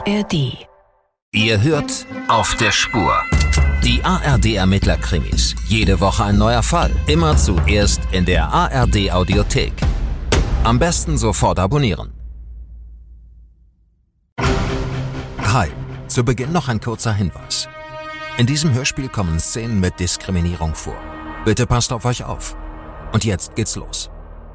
ARD. Ihr hört Auf der Spur. Die ARD-Ermittler-Krimis. Jede Woche ein neuer Fall. Immer zuerst in der ARD-Audiothek. Am besten sofort abonnieren. Hi, zu Beginn noch ein kurzer Hinweis. In diesem Hörspiel kommen Szenen mit Diskriminierung vor. Bitte passt auf euch auf. Und jetzt geht's los.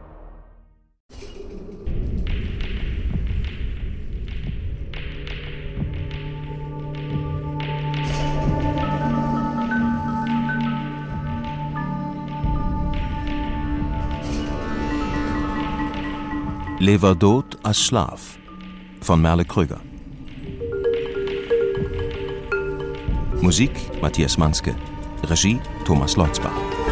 Lever dod als Schlaf von Merle Krüger. Musik Matthias Manske. Regie Thomas Leutzbach.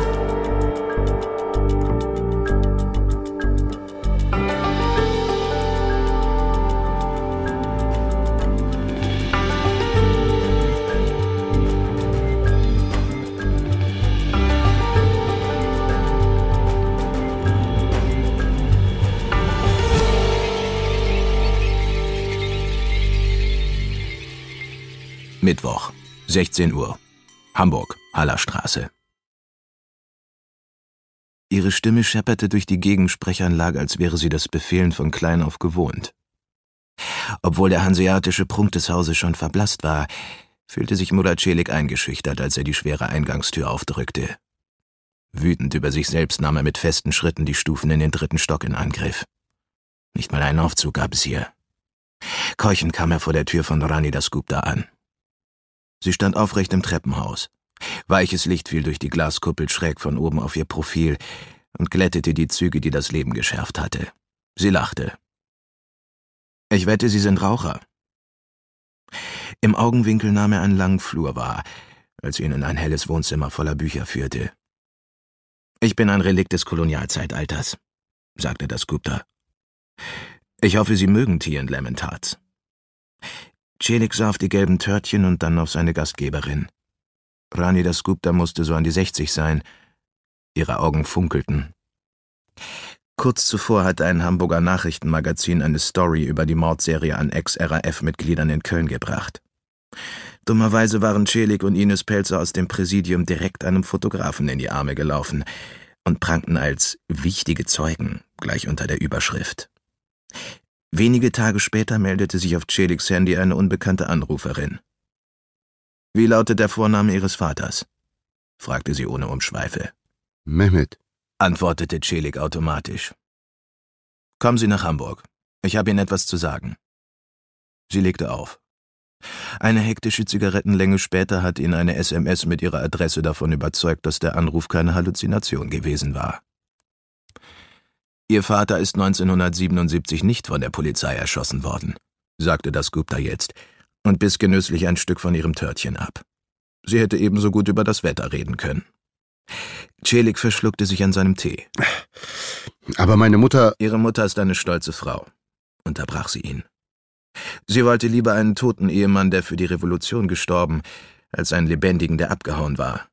Mittwoch, 16 Uhr. Hamburg, Hallerstraße. Ihre Stimme schepperte durch die Gegensprechanlage, als wäre sie das Befehlen von klein auf gewohnt. Obwohl der hanseatische Prunk des Hauses schon verblasst war, fühlte sich Murat Çelik eingeschüchtert, als er die schwere Eingangstür aufdrückte. Wütend über sich selbst nahm er mit festen Schritten die Stufen in den 3. Stock in Angriff. Nicht mal einen Aufzug gab es hier. Keuchend kam er vor der Tür von Rani Dasgupta an. Sie stand aufrecht im Treppenhaus. Weiches Licht fiel durch die Glaskuppel schräg von oben auf ihr Profil und glättete die Züge, die das Leben geschärft hatte. Sie lachte. »Ich wette, Sie sind Raucher.« Im Augenwinkel nahm er einen langen Flur wahr, als sie ihn in ein helles Wohnzimmer voller Bücher führte. »Ich bin ein Relikt des Kolonialzeitalters«, sagte Dasgupta. »Ich hoffe, Sie mögen Tea and Lemon Tarts.« Çelik sah auf die gelben Törtchen und dann auf seine Gastgeberin. Rani Dasgupta musste so an die 60 sein. Ihre Augen funkelten. Kurz zuvor hatte ein Hamburger Nachrichtenmagazin eine Story über die Mordserie an Ex-RAF-Mitgliedern in Köln gebracht. Dummerweise waren Çelik und Ines Pelzer aus dem Präsidium direkt einem Fotografen in die Arme gelaufen und prangten als wichtige Zeugen gleich unter der Überschrift. Wenige Tage später meldete sich auf Çeliks Handy eine unbekannte Anruferin. »Wie lautet der Vorname Ihres Vaters?« fragte sie ohne Umschweife. »Mehmet«, antwortete Çelik automatisch. »Kommen Sie nach Hamburg. Ich habe Ihnen etwas zu sagen.« Sie legte auf. Eine hektische Zigarettenlänge später hat ihn eine SMS mit ihrer Adresse davon überzeugt, dass der Anruf keine Halluzination gewesen war. »Ihr Vater ist 1977 nicht von der Polizei erschossen worden«, sagte Dasgupta jetzt und biss genüsslich ein Stück von ihrem Törtchen ab. Sie hätte ebenso gut über das Wetter reden können. Çelik verschluckte sich an seinem Tee. »Aber meine Mutter...« »Ihre Mutter ist eine stolze Frau«, unterbrach sie ihn. Sie wollte lieber einen toten Ehemann, der für die Revolution gestorben, als einen lebendigen, der abgehauen war.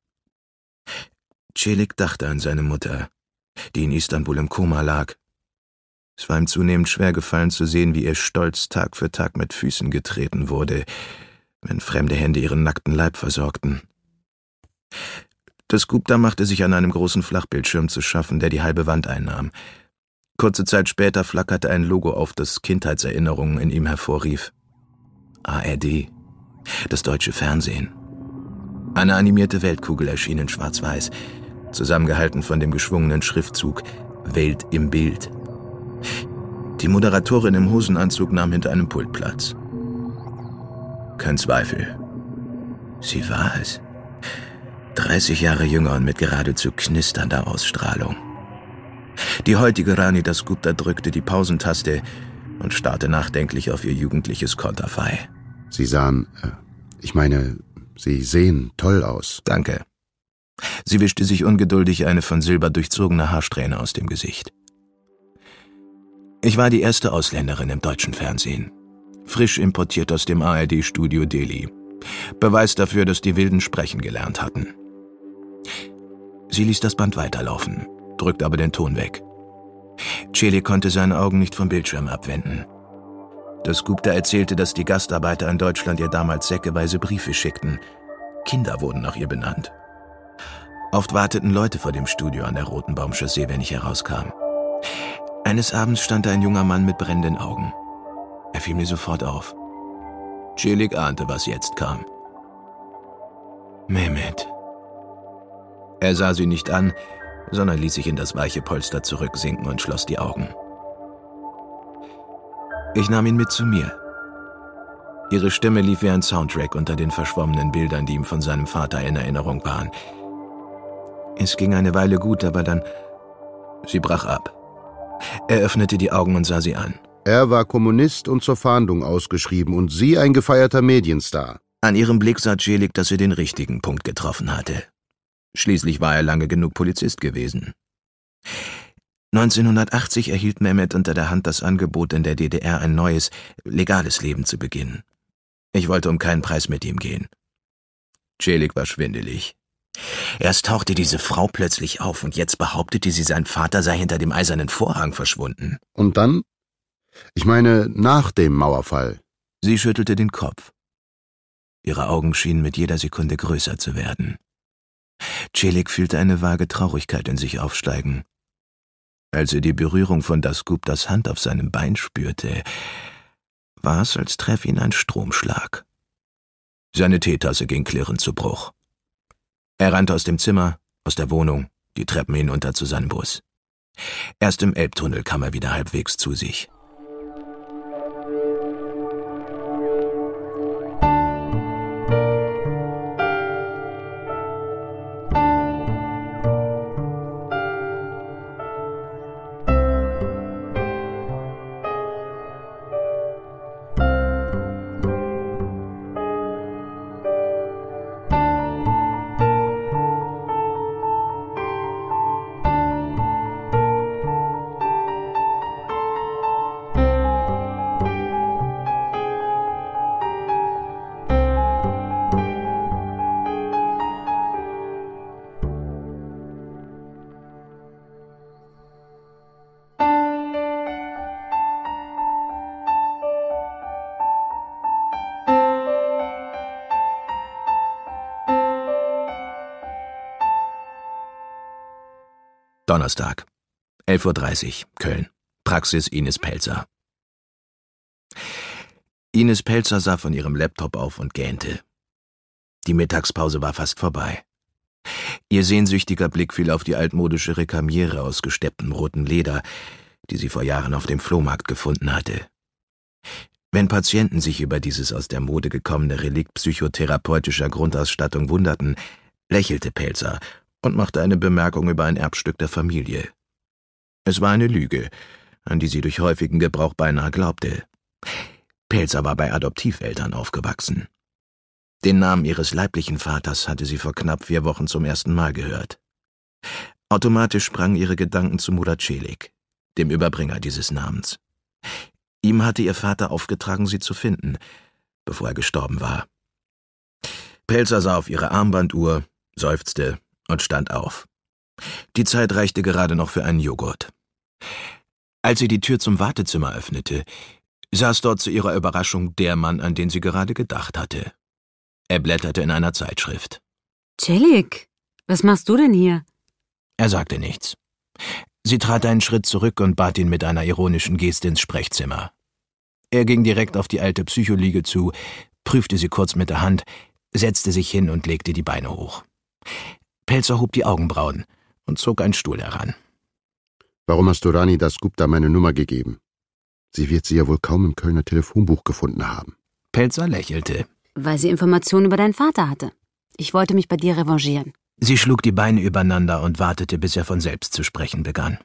Çelik dachte an seine Mutter, die in Istanbul im Koma lag. Es war ihm zunehmend schwer gefallen zu sehen, wie ihr Stolz Tag für Tag mit Füßen getreten wurde, wenn fremde Hände ihren nackten Leib versorgten. Dasgupta machte sich an einem großen Flachbildschirm zu schaffen, der die halbe Wand einnahm. Kurze Zeit später flackerte ein Logo auf, das Kindheitserinnerungen in ihm hervorrief. ARD, das deutsche Fernsehen. Eine animierte Weltkugel erschien in Schwarz-Weiß, zusammengehalten von dem geschwungenen Schriftzug »Welt im Bild«. Die Moderatorin im Hosenanzug nahm hinter einem Pult Platz. Kein Zweifel. Sie war es. 30 Jahre jünger und mit geradezu knisternder Ausstrahlung. Die heutige Rani Dasgupta drückte die Pausentaste und starrte nachdenklich auf ihr jugendliches Konterfei. Sie sahen, Sie sehen toll aus. Danke. Sie wischte sich ungeduldig eine von Silber durchzogene Haarsträhne aus dem Gesicht. Ich war die erste Ausländerin im deutschen Fernsehen. Frisch importiert aus dem ARD-Studio Delhi. Beweis dafür, dass die Wilden sprechen gelernt hatten. Sie ließ das Band weiterlaufen, drückte aber den Ton weg. Çelik konnte seine Augen nicht vom Bildschirm abwenden. Das Gupta erzählte, dass die Gastarbeiter in Deutschland ihr damals säckeweise Briefe schickten. Kinder wurden nach ihr benannt. Oft warteten Leute vor dem Studio an der Rotenbaumchaussee, wenn ich herauskam. Eines Abends stand da ein junger Mann mit brennenden Augen. Er fiel mir sofort auf. Celik ahnte, was jetzt kam. Mehmet. Er sah sie nicht an, sondern ließ sich in das weiche Polster zurücksinken und schloss die Augen. Ich nahm ihn mit zu mir. Ihre Stimme lief wie ein Soundtrack unter den verschwommenen Bildern, die ihm von seinem Vater in Erinnerung waren. Es ging eine Weile gut, aber dann... Sie brach ab. Er öffnete die Augen und sah sie an. Er war Kommunist und zur Fahndung ausgeschrieben und Sie ein gefeierter Medienstar. An ihrem Blick sah Celik, dass er den richtigen Punkt getroffen hatte. Schließlich war er lange genug Polizist gewesen. 1980 erhielt Mehmet unter der Hand das Angebot, in der DDR ein neues, legales Leben zu beginnen. Ich wollte um keinen Preis mit ihm gehen. Celik war schwindelig. Erst tauchte diese Frau plötzlich auf und jetzt behauptete sie, sein Vater sei hinter dem eisernen Vorhang verschwunden. Und dann? Ich meine, nach dem Mauerfall. Sie schüttelte den Kopf. Ihre Augen schienen mit jeder Sekunde größer zu werden. Celik fühlte eine vage Traurigkeit in sich aufsteigen. Als er die Berührung von Dasguptas Hand auf seinem Bein spürte, war es, als treffe ihn ein Stromschlag. Seine Teetasse ging klirrend zu Bruch. Er rannte aus dem Zimmer, aus der Wohnung, die Treppen hinunter zu seinem Bus. Erst im Elbtunnel kam er wieder halbwegs zu sich. Donnerstag, 11:30 Uhr, Köln. Praxis Ines Pelzer. Ines Pelzer sah von ihrem Laptop auf und gähnte. Die Mittagspause war fast vorbei. Ihr sehnsüchtiger Blick fiel auf die altmodische Rekamiere aus gestepptem rotem Leder, die sie vor Jahren auf dem Flohmarkt gefunden hatte. Wenn Patienten sich über dieses aus der Mode gekommene Relikt psychotherapeutischer Grundausstattung wunderten, lächelte Pelzer und machte eine Bemerkung über ein Erbstück der Familie. Es war eine Lüge, an die sie durch häufigen Gebrauch beinahe glaubte. Pelzer war bei Adoptiveltern aufgewachsen. Den Namen ihres leiblichen Vaters hatte sie vor knapp 4 Wochen zum ersten Mal gehört. Automatisch sprangen ihre Gedanken zu Murat Celik, dem Überbringer dieses Namens. Ihm hatte ihr Vater aufgetragen, sie zu finden, bevor er gestorben war. Pelzer sah auf ihre Armbanduhr, seufzte und stand auf. Die Zeit reichte gerade noch für einen Joghurt. Als sie die Tür zum Wartezimmer öffnete, saß dort zu ihrer Überraschung der Mann, an den sie gerade gedacht hatte. Er blätterte in einer Zeitschrift. Celik, was machst du denn hier? Er sagte nichts. Sie trat einen Schritt zurück und bat ihn mit einer ironischen Geste ins Sprechzimmer. Er ging direkt auf die alte Psycholiege zu, prüfte sie kurz mit der Hand, setzte sich hin und legte die Beine hoch. Pelzer hob die Augenbrauen und zog einen Stuhl heran. Warum hast du Rani Dasgupta meine Nummer gegeben? Sie wird sie ja wohl kaum im Kölner Telefonbuch gefunden haben. Pelzer lächelte. Weil sie Informationen über deinen Vater hatte. Ich wollte mich bei dir revanchieren. Sie schlug die Beine übereinander und wartete, bis er von selbst zu sprechen begann.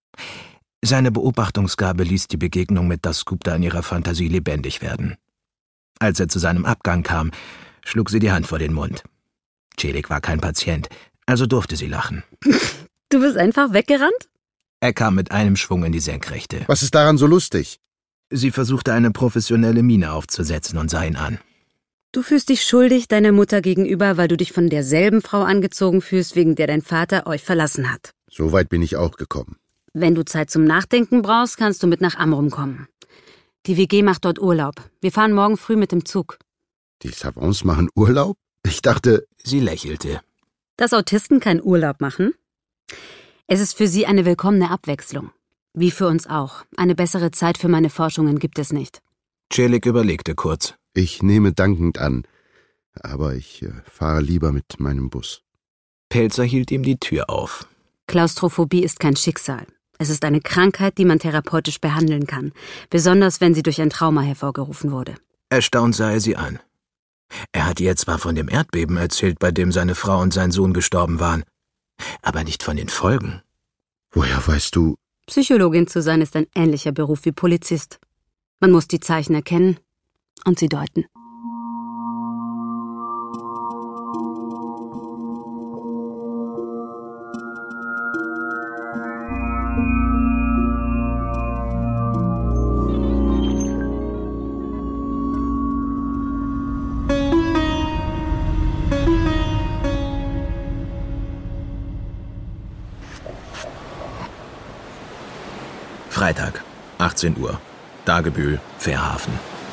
Seine Beobachtungsgabe ließ die Begegnung mit Dasgupta in ihrer Fantasie lebendig werden. Als er zu seinem Abgang kam, schlug sie die Hand vor den Mund. Celik war kein Patient, also durfte sie lachen. Du bist einfach weggerannt? Er kam mit einem Schwung in die Senkrechte. Was ist daran so lustig? Sie versuchte eine professionelle Miene aufzusetzen und sah ihn an. Du fühlst dich schuldig deiner Mutter gegenüber, weil du dich von derselben Frau angezogen fühlst, wegen der dein Vater euch verlassen hat. So weit bin ich auch gekommen. Wenn du Zeit zum Nachdenken brauchst, kannst du mit nach Amrum kommen. Die WG macht dort Urlaub. Wir fahren morgen früh mit dem Zug. Die Savants machen Urlaub? Ich dachte... Sie lächelte. Dass Autisten keinen Urlaub machen? Es ist für sie eine willkommene Abwechslung. Wie für uns auch. Eine bessere Zeit für meine Forschungen gibt es nicht. Celik überlegte kurz. Ich nehme dankend an, aber ich fahre lieber mit meinem Bus. Pelzer hielt ihm die Tür auf. Klaustrophobie ist kein Schicksal. Es ist eine Krankheit, die man therapeutisch behandeln kann, besonders wenn sie durch ein Trauma hervorgerufen wurde. Erstaunt sah er sie an. Er hatte ihr zwar von dem Erdbeben erzählt, bei dem seine Frau und sein Sohn gestorben waren, aber nicht von den Folgen. Woher weißt du? Psychologin zu sein ist ein ähnlicher Beruf wie Polizist. Man muss die Zeichen erkennen und sie deuten. Freitag, 18 Uhr. Dagebühl, Fährhafen.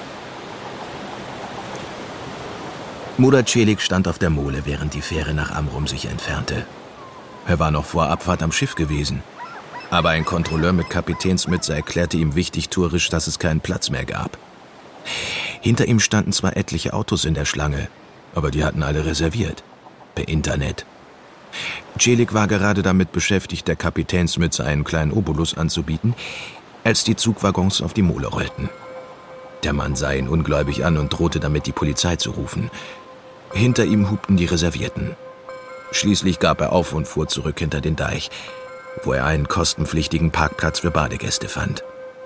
Murat Celik stand auf der Mole, während die Fähre nach Amrum sich entfernte. Er war noch vor Abfahrt am Schiff gewesen. Aber ein Kontrolleur mit Kapitänsmütze erklärte ihm wichtigtuerisch, dass es keinen Platz mehr gab. Hinter ihm standen zwar etliche Autos in der Schlange, aber die hatten alle reserviert. Per Internet. Celik war gerade damit beschäftigt, der Kapitänsmütze einen kleinen Obolus anzubieten, als die Zugwaggons auf die Mole rollten. Der Mann sah ihn ungläubig an und drohte damit, die Polizei zu rufen. Hinter ihm hupten die Reservierten. Schließlich gab er auf und fuhr zurück hinter den Deich, wo er einen kostenpflichtigen Parkplatz für Badegäste fand.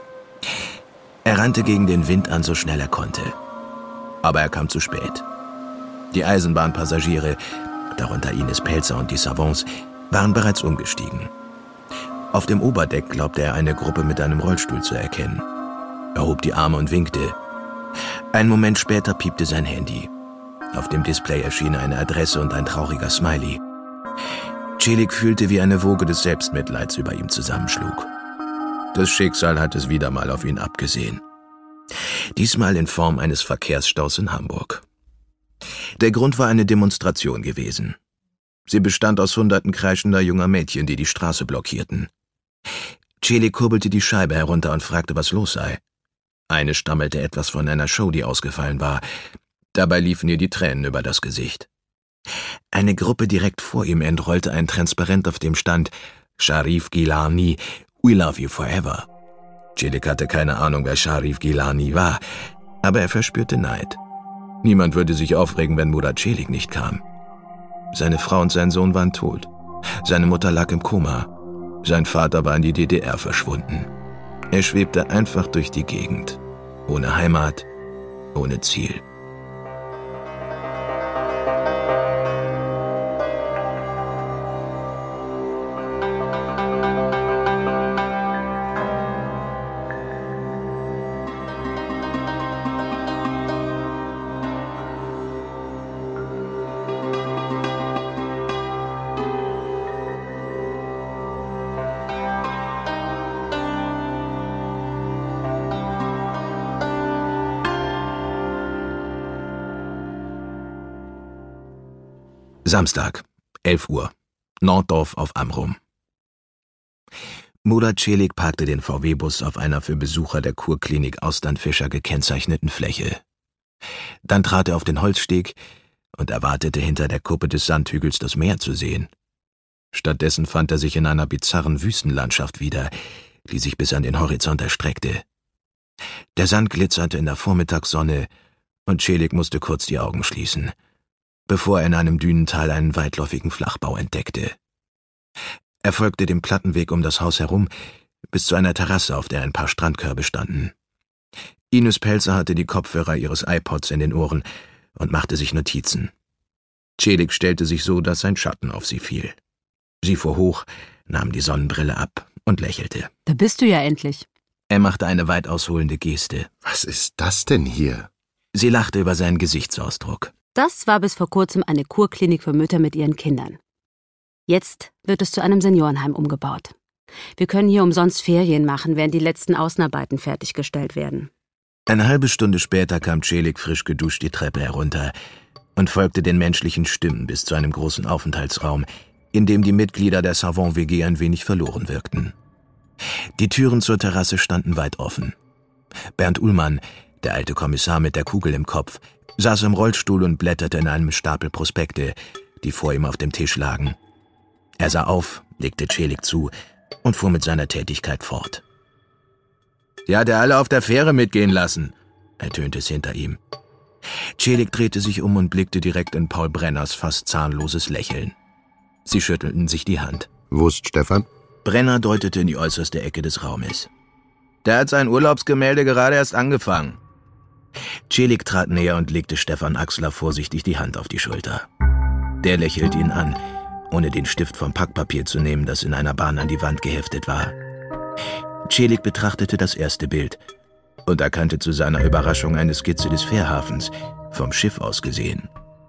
Er rannte gegen den Wind an, so schnell er konnte. Aber er kam zu spät. Die Eisenbahnpassagiere, darunter Ines Pelzer und die Savants, waren bereits umgestiegen. Auf dem Oberdeck glaubte er eine Gruppe mit einem Rollstuhl zu erkennen. Er hob die Arme und winkte. Einen Moment später piepte sein Handy. Auf dem Display erschien eine Adresse und ein trauriger Smiley. Celik fühlte, wie eine Woge des Selbstmitleids über ihm zusammenschlug. Das Schicksal hatte es wieder mal auf ihn abgesehen. Diesmal in Form eines Verkehrsstaus in Hamburg. Der Grund war eine Demonstration gewesen. Sie bestand aus Hunderten kreischender junger Mädchen, die die Straße blockierten. Celik kurbelte die Scheibe herunter und fragte, was los sei. Eine stammelte etwas von einer Show, die ausgefallen war. Dabei liefen ihr die Tränen über das Gesicht. Eine Gruppe direkt vor ihm entrollte ein Transparent, auf dem stand Sharif Gilani, we love you forever. Celik hatte keine Ahnung, wer Sharif Gilani war, aber er verspürte Neid. Niemand würde sich aufregen, wenn Murat Celik nicht kam. Seine Frau und sein Sohn waren tot. Seine Mutter lag im Koma. Sein Vater war in die DDR verschwunden. Er schwebte einfach durch die Gegend. Ohne Heimat, ohne Ziel. Samstag, 11 Uhr, Norddorf auf Amrum. Murat Celik parkte den VW-Bus auf einer für Besucher der Kurklinik Austernfischer gekennzeichneten Fläche. Dann trat er auf den Holzsteg und erwartete hinter der Kuppe des Sandhügels das Meer zu sehen. Stattdessen fand er sich in einer bizarren Wüstenlandschaft wieder, die sich bis an den Horizont erstreckte. Der Sand glitzerte in der Vormittagssonne und Celik musste kurz die Augen schließen, bevor er in einem Dünental einen weitläufigen Flachbau entdeckte. Er folgte dem Plattenweg um das Haus herum, bis zu einer Terrasse, auf der ein paar Strandkörbe standen. Ines Pelzer hatte die Kopfhörer ihres iPods in den Ohren und machte sich Notizen. Celik stellte sich so, dass sein Schatten auf sie fiel. Sie fuhr hoch, nahm die Sonnenbrille ab und lächelte. Da bist du ja endlich. Er machte eine weit ausholende Geste. Was ist das denn hier? Sie lachte über seinen Gesichtsausdruck. Das war bis vor kurzem eine Kurklinik für Mütter mit ihren Kindern. Jetzt wird es zu einem Seniorenheim umgebaut. Wir können hier umsonst Ferien machen, während die letzten Außenarbeiten fertiggestellt werden. Eine halbe Stunde später kam Celik frisch geduscht die Treppe herunter und folgte den menschlichen Stimmen bis zu einem großen Aufenthaltsraum, in dem die Mitglieder der Savant-WG ein wenig verloren wirkten. Die Türen zur Terrasse standen weit offen. Bernd Uhlmann, der alte Kommissar mit der Kugel im Kopf, saß im Rollstuhl und blätterte in einem Stapel Prospekte, die vor ihm auf dem Tisch lagen. Er sah auf, legte Celik zu und fuhr mit seiner Tätigkeit fort. »Die hat er alle auf der Fähre mitgehen lassen«, ertönte es hinter ihm. Celik drehte sich um und blickte direkt in Paul Brenners fast zahnloses Lächeln. Sie schüttelten sich die Hand. »Wo ist Stefan?« Brenner deutete in die äußerste Ecke des Raumes. »Der hat sein Urlaubsgemälde gerade erst angefangen.« Celik trat näher und legte Stefan Axler vorsichtig die Hand auf die Schulter. Der lächelte ihn an, ohne den Stift vom Packpapier zu nehmen, das in einer Bahn an die Wand geheftet war. Celik betrachtete das erste Bild und erkannte zu seiner Überraschung eine Skizze des Fährhafens, vom Schiff aus gesehen.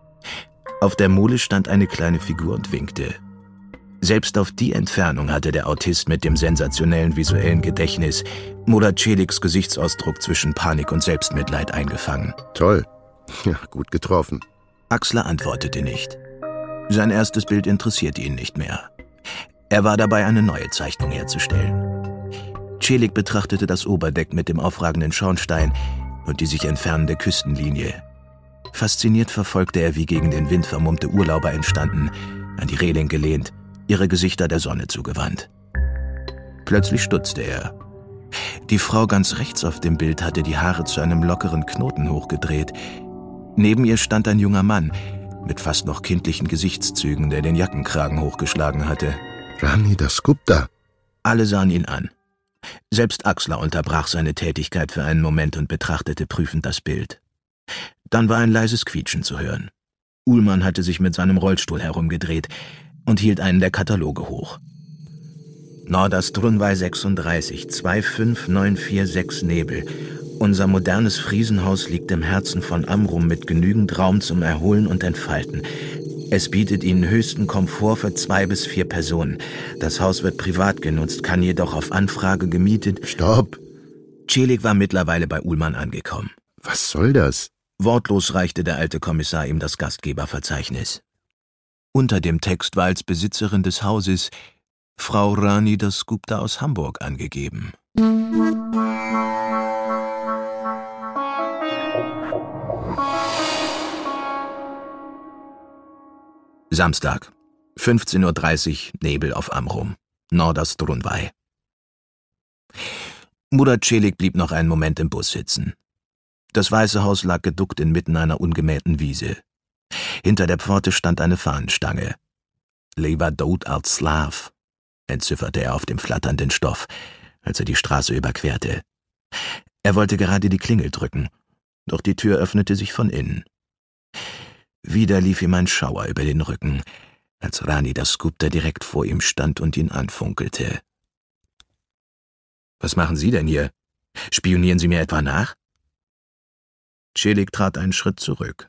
Auf der Mole stand eine kleine Figur und winkte. Selbst auf die Entfernung hatte der Autist mit dem sensationellen visuellen Gedächtnis Murat Celiks Gesichtsausdruck zwischen Panik und Selbstmitleid eingefangen. »Toll. Ja, gut getroffen.« Axler antwortete nicht. Sein erstes Bild interessierte ihn nicht mehr. Er war dabei, eine neue Zeichnung herzustellen. Celik betrachtete das Oberdeck mit dem aufragenden Schornstein und die sich entfernende Küstenlinie. Fasziniert verfolgte er, wie gegen den Wind vermummte Urlauber entstanden, an die Reling gelehnt, ihre Gesichter der Sonne zugewandt. Plötzlich stutzte er. Die Frau ganz rechts auf dem Bild hatte die Haare zu einem lockeren Knoten hochgedreht. Neben ihr stand ein junger Mann mit fast noch kindlichen Gesichtszügen, der den Jackenkragen hochgeschlagen hatte. »Rani Dasgupta.« Alle sahen ihn an. Selbst Axler unterbrach seine Tätigkeit für einen Moment und betrachtete prüfend das Bild. Dann war ein leises Quietschen zu hören. Uhlmann hatte sich mit seinem Rollstuhl herumgedreht und hielt einen der Kataloge hoch. Norderstrunwei 36, 25946 Nebel. Unser modernes Friesenhaus liegt im Herzen von Amrum mit genügend Raum zum Erholen und Entfalten. Es bietet Ihnen höchsten Komfort für 2 bis 4 Personen. Das Haus wird privat genutzt, kann jedoch auf Anfrage gemietet. »Stopp!« Celik war mittlerweile bei Uhlmann angekommen. »Was soll das?« Wortlos reichte der alte Kommissar ihm das Gastgeberverzeichnis. Unter dem Text war als Besitzerin des Hauses Frau Rani Dasgupta aus Hamburg angegeben. Samstag, 15:30 Uhr, Nebel auf Amrum, Norderstrunwei. Murat Celik blieb noch einen Moment im Bus sitzen. Das Weiße Haus lag geduckt inmitten einer ungemähten Wiese. Hinter der Pforte stand eine Fahnenstange. »Levadot als Slav«, entzifferte er auf dem flatternden Stoff, als er die Straße überquerte. Er wollte gerade die Klingel drücken, doch die Tür öffnete sich von innen. Wieder lief ihm ein Schauer über den Rücken, als Rani Dasgupta direkt vor ihm stand und ihn anfunkelte. »Was machen Sie denn hier? Spionieren Sie mir etwa nach?« Celik trat einen Schritt zurück.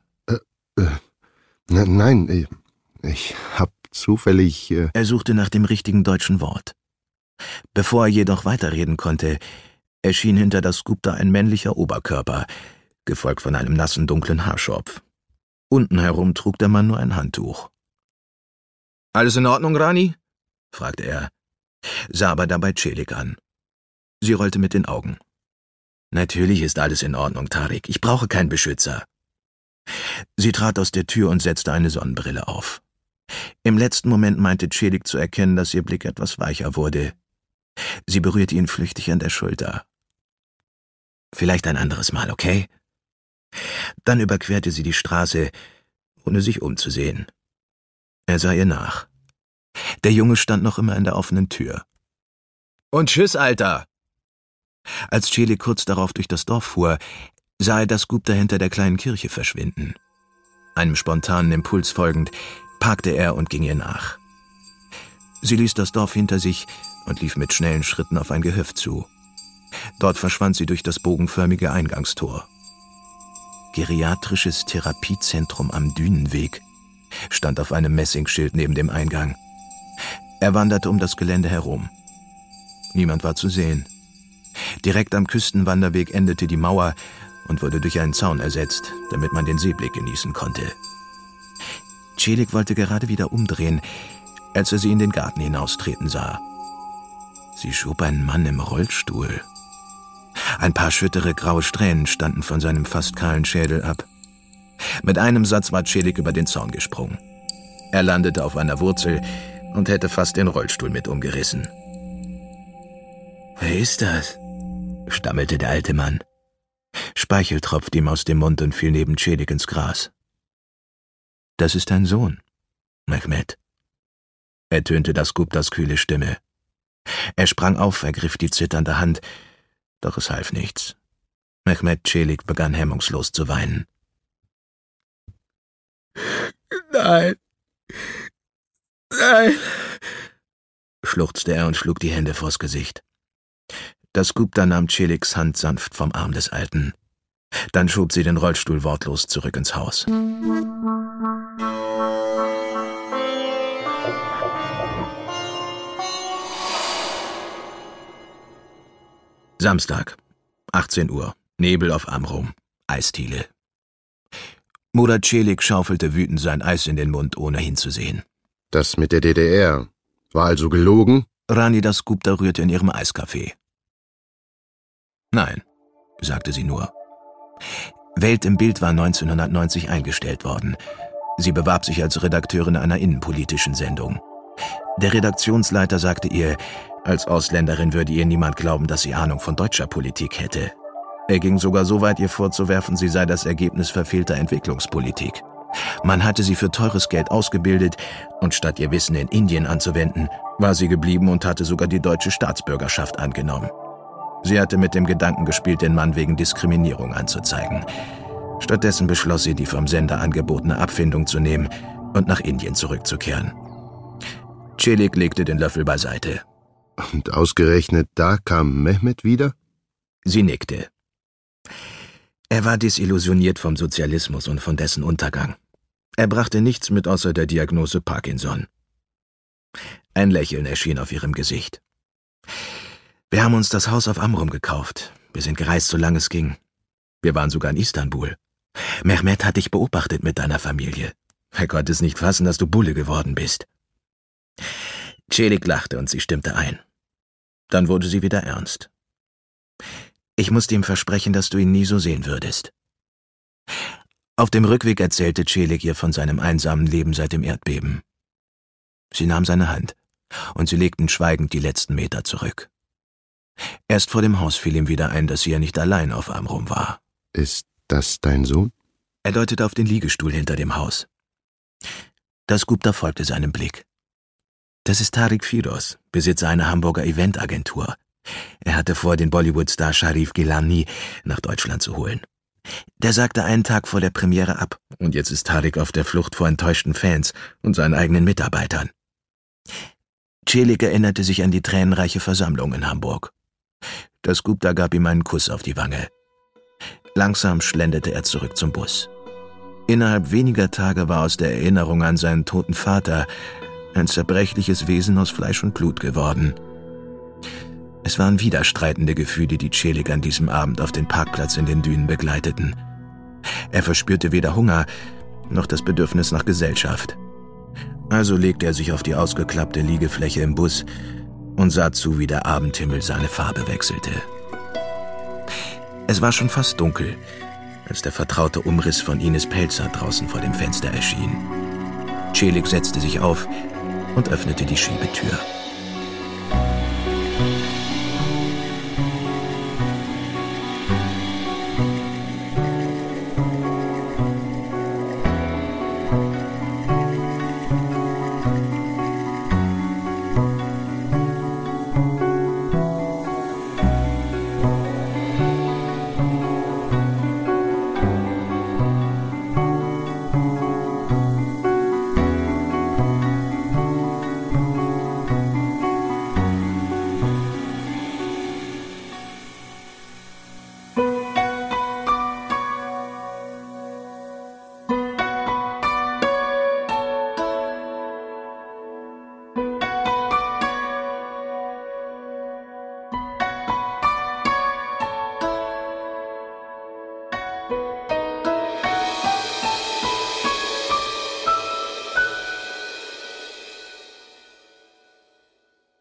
Nein, ich hab zufällig... Er suchte nach dem richtigen deutschen Wort. Bevor er jedoch weiterreden konnte, erschien hinter Dasgupta ein männlicher Oberkörper, gefolgt von einem nassen, dunklen Haarschopf. Unten herum trug der Mann nur ein Handtuch. »Alles in Ordnung, Rani?« fragte er, sah aber dabei Celik an. Sie rollte mit den Augen. »Natürlich ist alles in Ordnung, Tarik. Ich brauche keinen Beschützer.« Sie trat aus der Tür und setzte eine Sonnenbrille auf. Im letzten Moment meinte Celik zu erkennen, dass ihr Blick etwas weicher wurde. Sie berührte ihn flüchtig an der Schulter. »Vielleicht ein anderes Mal, okay?« Dann überquerte sie die Straße, ohne sich umzusehen. Er sah ihr nach. Der Junge stand noch immer in der offenen Tür. »Und tschüss, Alter!« Als Celik kurz darauf durch das Dorf fuhr, sah er Dasgupta hinter der kleinen Kirche verschwinden. Einem spontanen Impuls folgend, parkte er und ging ihr nach. Sie ließ das Dorf hinter sich und lief mit schnellen Schritten auf ein Gehöft zu. Dort verschwand sie durch das bogenförmige Eingangstor. »Geriatrisches Therapiezentrum am Dünenweg« stand auf einem Messingschild neben dem Eingang. Er wanderte um das Gelände herum. Niemand war zu sehen. Direkt am Küstenwanderweg endete die Mauer und wurde durch einen Zaun ersetzt, damit man den Seeblick genießen konnte. Celik wollte gerade wieder umdrehen, als er sie in den Garten hinaustreten sah. Sie schob einen Mann im Rollstuhl. Ein paar schüttere graue Strähnen standen von seinem fast kahlen Schädel ab. Mit einem Satz war Celik über den Zaun gesprungen. Er landete auf einer Wurzel und hätte fast den Rollstuhl mit umgerissen. »Wer ist das?« stammelte der alte Mann. Speichel tropfte ihm aus dem Mund und fiel neben Celik ins Gras. »Das ist dein Sohn, Mehmet«, ertönte das Guptas kühle Stimme. Er sprang auf, ergriff die zitternde Hand, doch es half nichts. Mehmet Celik begann hemmungslos zu weinen. »Nein, nein«, schluchzte er und schlug die Hände vors Gesicht. Das Gupta nahm Celiks Hand sanft vom Arm des Alten. Dann schob sie den Rollstuhl wortlos zurück ins Haus. Samstag, 18 Uhr, Nebel auf Amrum, Eisdiele. Murat Celik schaufelte wütend sein Eis in den Mund, ohne hinzusehen. Das mit der DDR war also gelogen? Rani Dasgupta rührte in ihrem Eiskaffee. Nein, sagte sie nur. Welt im Bild war 1990 eingestellt worden. Sie bewarb sich als Redakteurin einer innenpolitischen Sendung. Der Redaktionsleiter sagte ihr, als Ausländerin würde ihr niemand glauben, dass sie Ahnung von deutscher Politik hätte. Er ging sogar so weit, ihr vorzuwerfen, sie sei das Ergebnis verfehlter Entwicklungspolitik. Man hatte sie für teures Geld ausgebildet und statt ihr Wissen in Indien anzuwenden, war sie geblieben und hatte sogar die deutsche Staatsbürgerschaft angenommen. Sie hatte mit dem Gedanken gespielt, den Mann wegen Diskriminierung anzuzeigen. Stattdessen beschloss sie, die vom Sender angebotene Abfindung zu nehmen und nach Indien zurückzukehren. Celik legte den Löffel beiseite. Und ausgerechnet da kam Mehmet wieder? Sie nickte. Er war desillusioniert vom Sozialismus und von dessen Untergang. Er brachte nichts mit außer der Diagnose Parkinson. Ein Lächeln erschien auf ihrem Gesicht. Wir haben uns das Haus auf Amrum gekauft. Wir sind gereist, solange es ging. Wir waren sogar in Istanbul. Mehmet hat dich beobachtet mit deiner Familie. Er konnte es nicht fassen, dass du Bulle geworden bist. Celik lachte und sie stimmte ein. Dann wurde sie wieder ernst. Ich musste ihm versprechen, dass du ihn nie so sehen würdest. Auf dem Rückweg erzählte Celik ihr von seinem einsamen Leben seit dem Erdbeben. Sie nahm seine Hand, und sie legten schweigend die letzten Meter zurück. Erst vor dem Haus fiel ihm wieder ein, dass sie ja nicht allein auf Amrum war. Ist das dein Sohn? Er deutete auf den Liegestuhl hinter dem Haus. Dasgupta folgte seinem Blick. Das ist Tariq Firoz, Besitzer einer Hamburger Eventagentur. Er hatte vor, den Bollywood-Star Sharif Gilani nach Deutschland zu holen. Der sagte einen Tag vor der Premiere ab, und jetzt ist Tariq auf der Flucht vor enttäuschten Fans und seinen eigenen Mitarbeitern. Celik erinnerte sich an die tränenreiche Versammlung in Hamburg. Dasgupta gab ihm einen Kuss auf die Wange. Langsam schlenderte er zurück zum Bus. Innerhalb weniger Tage war aus der Erinnerung an seinen toten Vater ein zerbrechliches Wesen aus Fleisch und Blut geworden. Es waren widerstreitende Gefühle, die Celik an diesem Abend auf den Parkplatz in den Dünen begleiteten. Er verspürte weder Hunger noch das Bedürfnis nach Gesellschaft. Also legte er sich auf die ausgeklappte Liegefläche im Bus und sah zu, wie der Abendhimmel seine Farbe wechselte. Es war schon fast dunkel, als der vertraute Umriss von Ines Pelzer draußen vor dem Fenster erschien. Celik setzte sich auf und öffnete die Schiebetür.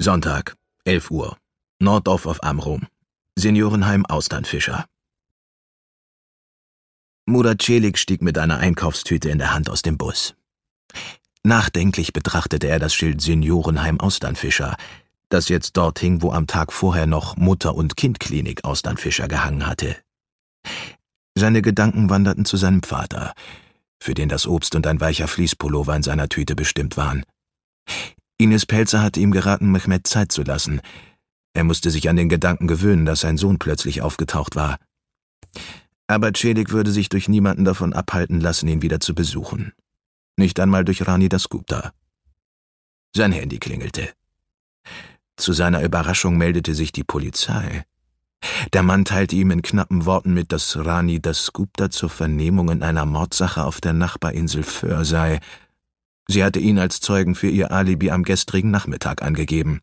Sonntag, 11 Uhr. Norddorf auf Amrum. Seniorenheim Austernfischer. Murat Çelik stieg mit einer Einkaufstüte in der Hand aus dem Bus. Nachdenklich betrachtete er das Schild Seniorenheim Austernfischer, das jetzt dort hing, wo am Tag vorher noch Mutter- und Kindklinik Austernfischer gehangen hatte. Seine Gedanken wanderten zu seinem Vater, für den das Obst und ein weicher Fließpullover in seiner Tüte bestimmt waren. Ines Pelzer hatte ihm geraten, Mehmet Zeit zu lassen. Er musste sich an den Gedanken gewöhnen, dass sein Sohn plötzlich aufgetaucht war. Aber Çelik würde sich durch niemanden davon abhalten lassen, ihn wieder zu besuchen. Nicht einmal durch Rani Dasgupta. Sein Handy klingelte. Zu seiner Überraschung meldete sich die Polizei. Der Mann teilte ihm in knappen Worten mit, dass Rani Dasgupta zur Vernehmung in einer Mordsache auf der Nachbarinsel Föhr sei. Sie hatte ihn als Zeugen für ihr Alibi am gestrigen Nachmittag angegeben.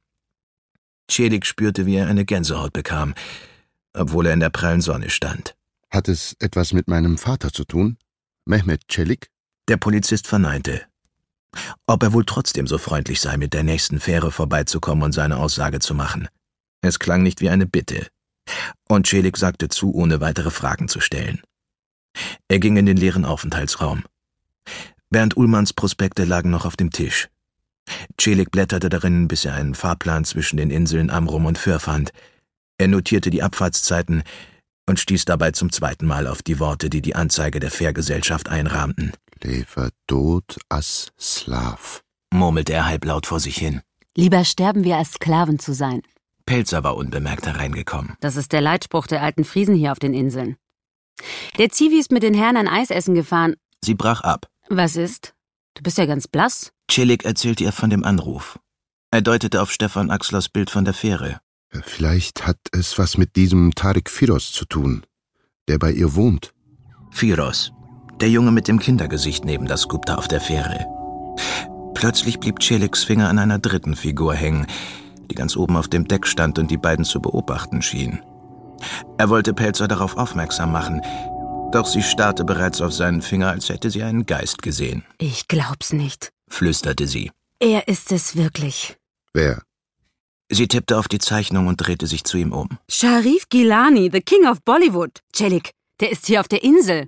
Çelik spürte, wie er eine Gänsehaut bekam, obwohl er in der prallen Sonne stand. Hat es etwas mit meinem Vater zu tun? Mehmet Çelik? Der Polizist verneinte. Ob er wohl trotzdem so freundlich sei, mit der nächsten Fähre vorbeizukommen und seine Aussage zu machen. Es klang nicht wie eine Bitte. Und Çelik sagte zu, ohne weitere Fragen zu stellen. Er ging in den leeren Aufenthaltsraum. Bernd Ullmanns Prospekte lagen noch auf dem Tisch. Çelik blätterte darin, bis er einen Fahrplan zwischen den Inseln Amrum und Föhr fand. Er notierte die Abfahrtszeiten und stieß dabei zum zweiten Mal auf die Worte, die die Anzeige der Fährgesellschaft einrahmten. Levadot as Slav, murmelte er halblaut vor sich hin. Lieber sterben wir, als Sklaven zu sein. Pelzer war unbemerkt hereingekommen. Das ist der Leitspruch der alten Friesen hier auf den Inseln. Der Zivi ist mit den Herren ein Eis essen gefahren. Sie brach ab. Was ist? Du bist ja ganz blass. Çelik erzählte ihr von dem Anruf. Er deutete auf Stefan Axlers Bild von der Fähre. Vielleicht hat es was mit diesem Tarik Firoz zu tun, der bei ihr wohnt. Firoz, der Junge mit dem Kindergesicht neben Dasgupta auf der Fähre. Plötzlich blieb Çeliks Finger an einer dritten Figur hängen, die ganz oben auf dem Deck stand und die beiden zu beobachten schien. Er wollte Pelzer darauf aufmerksam machen, doch sie starrte bereits auf seinen Finger, als hätte sie einen Geist gesehen. Ich glaub's nicht, flüsterte sie. Er ist es wirklich. Wer? Sie tippte auf die Zeichnung und drehte sich zu ihm um. Sharif Gilani, the King of Bollywood. Çelik, der ist hier auf der Insel.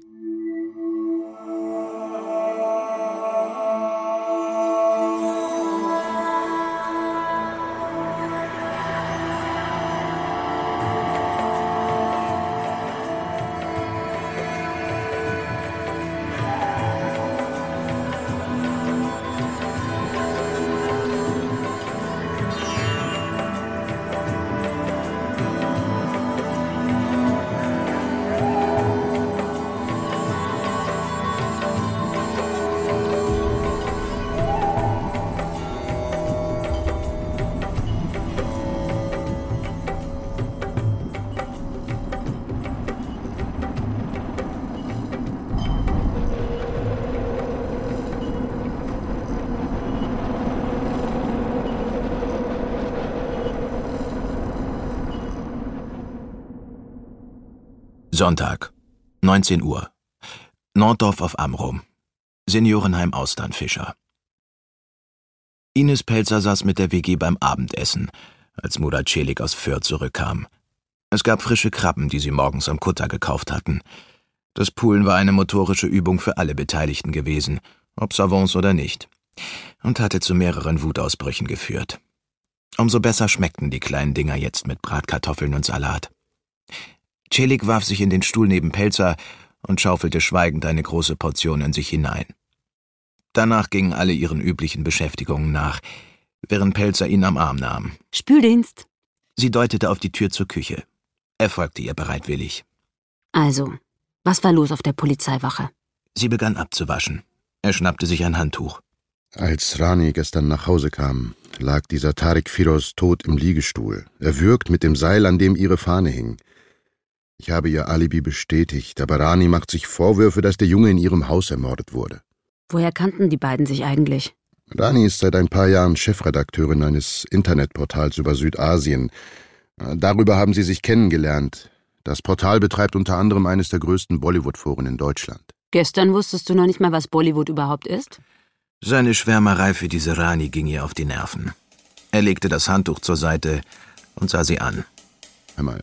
Sonntag, 19 Uhr. Norddorf auf Amrum. Seniorenheim Austernfischer. Ines Pelzer saß mit der WG beim Abendessen, als Murat Çelik aus Föhr zurückkam. Es gab frische Krabben, die sie morgens am Kutter gekauft hatten. Das Poolen war eine motorische Übung für alle Beteiligten gewesen, ob Savants oder nicht, und hatte zu mehreren Wutausbrüchen geführt. Umso besser schmeckten die kleinen Dinger jetzt mit Bratkartoffeln und Salat. Çelik warf sich in den Stuhl neben Pelzer und schaufelte schweigend eine große Portion in sich hinein. Danach gingen alle ihren üblichen Beschäftigungen nach, während Pelzer ihn am Arm nahm. Spüldienst. Sie deutete auf die Tür zur Küche. Er folgte ihr bereitwillig. Also, was war los auf der Polizeiwache? Sie begann abzuwaschen. Er schnappte sich ein Handtuch. Als Rani gestern nach Hause kam, lag dieser Tarik Firoz tot im Liegestuhl, erwürgt mit dem Seil, an dem ihre Fahne hing. Ich habe ihr Alibi bestätigt, aber Rani macht sich Vorwürfe, dass der Junge in ihrem Haus ermordet wurde. Woher kannten die beiden sich eigentlich? Rani ist seit ein paar Jahren Chefredakteurin eines Internetportals über Südasien. Darüber haben sie sich kennengelernt. Das Portal betreibt unter anderem eines der größten Bollywood-Foren in Deutschland. Gestern wusstest du noch nicht mal, was Bollywood überhaupt ist? Seine Schwärmerei für diese Rani ging ihr auf die Nerven. Er legte das Handtuch zur Seite und sah sie an. Hör mal,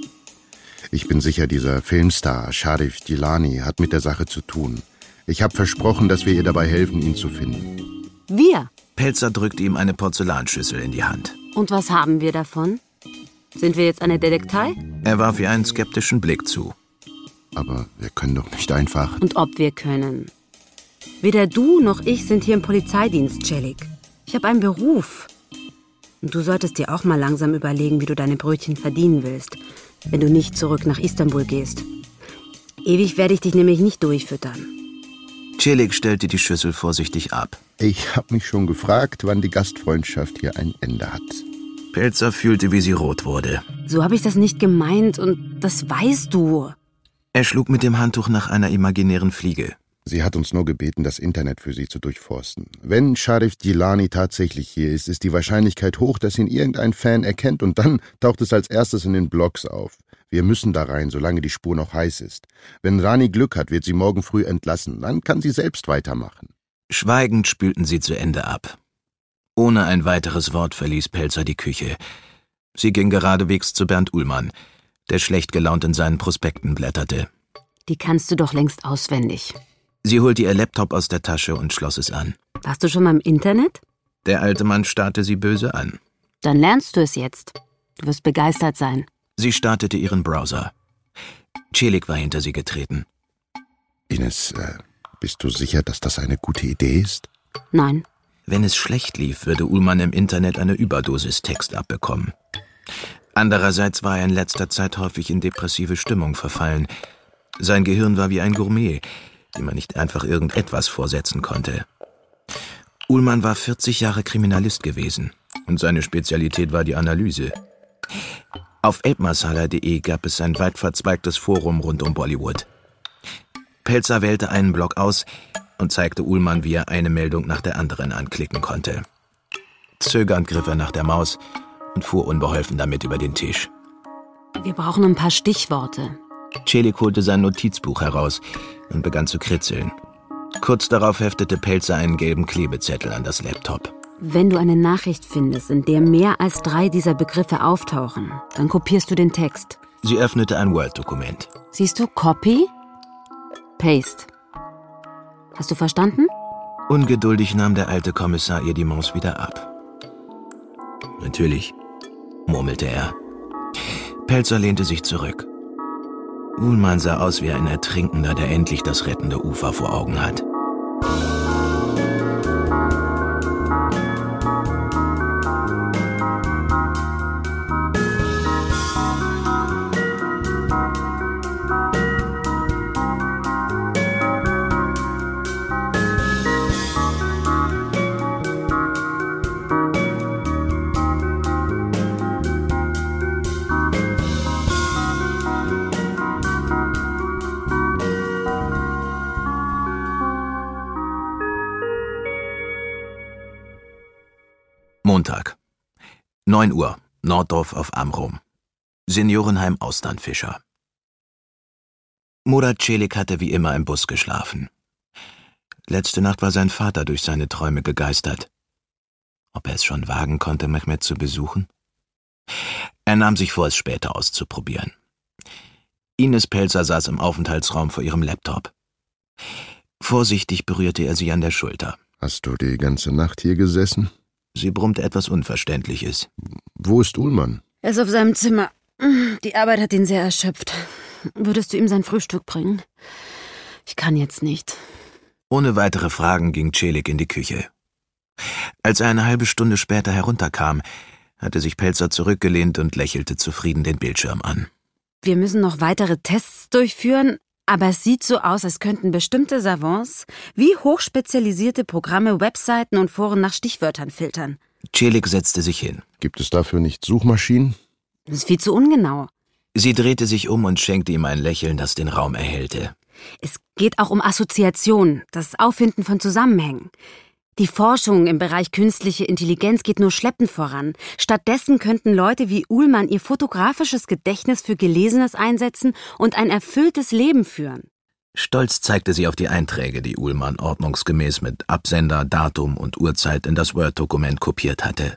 ich bin sicher, dieser Filmstar, Sharif Gilani, hat mit der Sache zu tun. Ich habe versprochen, dass wir ihr dabei helfen, ihn zu finden. Wir? Pelzer drückte ihm eine Porzellanschüssel in die Hand. Und was haben wir davon? Sind wir jetzt eine Detektei? Er warf ihr einen skeptischen Blick zu. Aber wir können doch nicht einfach... Und ob wir können. Weder du noch ich sind hier im Polizeidienst, Celik. Ich habe einen Beruf. Und du solltest dir auch mal langsam überlegen, wie du deine Brötchen verdienen willst, wenn du nicht zurück nach Istanbul gehst. Ewig werde ich dich nämlich nicht durchfüttern. Celik stellte die Schüssel vorsichtig ab. Ich habe mich schon gefragt, wann die Gastfreundschaft hier ein Ende hat. Pelzer fühlte, wie sie rot wurde. So habe ich das nicht gemeint und das weißt du. Er schlug mit dem Handtuch nach einer imaginären Fliege. Sie hat uns nur gebeten, das Internet für sie zu durchforsten. Wenn Sharif Gilani tatsächlich hier ist, ist die Wahrscheinlichkeit hoch, dass ihn irgendein Fan erkennt und dann taucht es als erstes in den Blogs auf. Wir müssen da rein, solange die Spur noch heiß ist. Wenn Rani Glück hat, wird sie morgen früh entlassen. Dann kann sie selbst weitermachen. Schweigend spülten sie zu Ende ab. Ohne ein weiteres Wort verließ Pelzer die Küche. Sie ging geradewegs zu Bernd Uhlmann, der schlecht gelaunt in seinen Prospekten blätterte. Die kannst du doch längst auswendig. Sie holte ihr Laptop aus der Tasche und schloss es an. Warst du schon mal im Internet? Der alte Mann starrte sie böse an. Dann lernst du es jetzt. Du wirst begeistert sein. Sie startete ihren Browser. Celik war hinter sie getreten. Ines, bist du sicher, dass das eine gute Idee ist? Nein. Wenn es schlecht lief, würde Uhlmann im Internet eine Überdosis Text abbekommen. Andererseits war er in letzter Zeit häufig in depressive Stimmung verfallen. Sein Gehirn war wie ein Gourmet, dem man nicht einfach irgendetwas vorsetzen konnte. Uhlmann war 40 Jahre Kriminalist gewesen und seine Spezialität war die Analyse. Auf elbmasala.de gab es ein weit verzweigtes Forum rund um Bollywood. Pelzer wählte einen Blog aus und zeigte Uhlmann, wie er eine Meldung nach der anderen anklicken konnte. Zögernd griff er nach der Maus und fuhr unbeholfen damit über den Tisch. Wir brauchen ein paar Stichworte. Celik holte sein Notizbuch heraus und begann zu kritzeln. Kurz darauf heftete Pelzer einen gelben Klebezettel an das Laptop. Wenn du eine Nachricht findest, in der mehr als 3 dieser Begriffe auftauchen, dann kopierst du den Text. Sie öffnete ein Word-Dokument. Siehst du Copy? Paste. Hast du verstanden? Ungeduldig nahm der alte Kommissar ihr die Maus wieder ab. Natürlich, murmelte er. Pelzer lehnte sich zurück. Uhlmann sah aus wie ein Ertrinkender, der endlich das rettende Ufer vor Augen hat. Montag, 9 Uhr, Norddorf auf Amrum. Seniorenheim Austernfischer. Murat Celik hatte wie immer im Bus geschlafen. Letzte Nacht war sein Vater durch seine Träume gegeistert. Ob er es schon wagen konnte, Mehmet zu besuchen? Er nahm sich vor, es später auszuprobieren. Ines Pelzer saß im Aufenthaltsraum vor ihrem Laptop. Vorsichtig berührte er sie an der Schulter. Hast du die ganze Nacht hier gesessen? Sie brummte etwas Unverständliches. Wo ist Uhlmann? Er ist auf seinem Zimmer. Die Arbeit hat ihn sehr erschöpft. Würdest du ihm sein Frühstück bringen? Ich kann jetzt nicht. Ohne weitere Fragen ging Celik in die Küche. Als er eine halbe Stunde später herunterkam, hatte sich Pelzer zurückgelehnt und lächelte zufrieden den Bildschirm an. Wir müssen noch weitere Tests durchführen, aber es sieht so aus, als könnten bestimmte Savants wie hochspezialisierte Programme Webseiten und Foren nach Stichwörtern filtern. Celik setzte sich hin. Gibt es dafür nicht Suchmaschinen? Das ist viel zu ungenau. Sie drehte sich um und schenkte ihm ein Lächeln, das den Raum erhellte. Es geht auch um Assoziation, das Auffinden von Zusammenhängen. Die Forschung im Bereich künstliche Intelligenz geht nur schleppend voran. Stattdessen könnten Leute wie Uhlmann ihr fotografisches Gedächtnis für Gelesenes einsetzen und ein erfülltes Leben führen. Stolz zeigte sie auf die Einträge, die Uhlmann ordnungsgemäß mit Absender, Datum und Uhrzeit in das Word-Dokument kopiert hatte.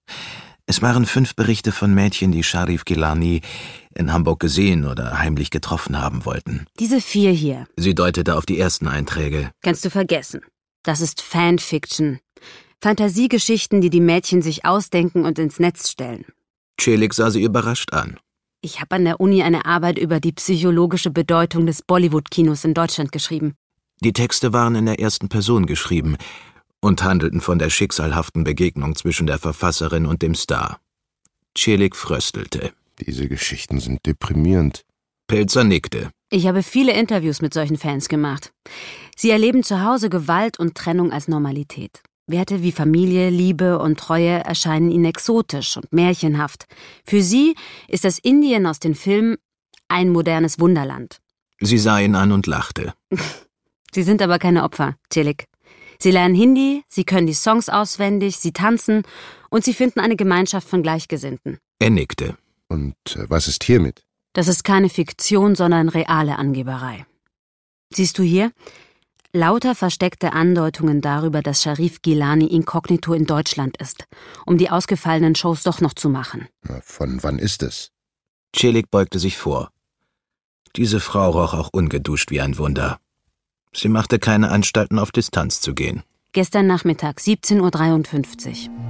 Es waren 5 Berichte von Mädchen, die Sharif Gilani in Hamburg gesehen oder heimlich getroffen haben wollten. Diese 4 hier. Sie deutete auf die ersten Einträge. Kannst du vergessen. Das ist Fanfiction. Fantasiegeschichten, die die Mädchen sich ausdenken und ins Netz stellen. Celik sah sie überrascht an. Ich habe an der Uni eine Arbeit über die psychologische Bedeutung des Bollywood-Kinos in Deutschland geschrieben. Die Texte waren in der ersten Person geschrieben und handelten von der schicksalhaften Begegnung zwischen der Verfasserin und dem Star. Celik fröstelte. Diese Geschichten sind deprimierend. Pelzer nickte. Ich habe viele Interviews mit solchen Fans gemacht. Sie erleben zu Hause Gewalt und Trennung als Normalität. Werte wie Familie, Liebe und Treue erscheinen ihnen exotisch und märchenhaft. Für sie ist das Indien aus den Filmen ein modernes Wunderland. Sie sah ihn an und lachte. Sie sind aber keine Opfer, Celik. Sie lernen Hindi, sie können die Songs auswendig, sie tanzen und sie finden eine Gemeinschaft von Gleichgesinnten. Er nickte. Und was ist hiermit? Das ist keine Fiktion, sondern reale Angeberei. Siehst du hier? Lauter versteckte Andeutungen darüber, dass Sharif Gilani inkognito in Deutschland ist, um die ausgefallenen Shows doch noch zu machen. Von wann ist es? Celik beugte sich vor. Diese Frau roch auch ungeduscht wie ein Wunder. Sie machte keine Anstalten, auf Distanz zu gehen. Gestern Nachmittag, 17:53 Uhr.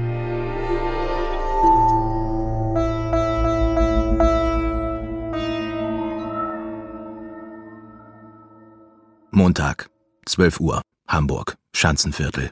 Montag, 12 Uhr, Hamburg, Schanzenviertel.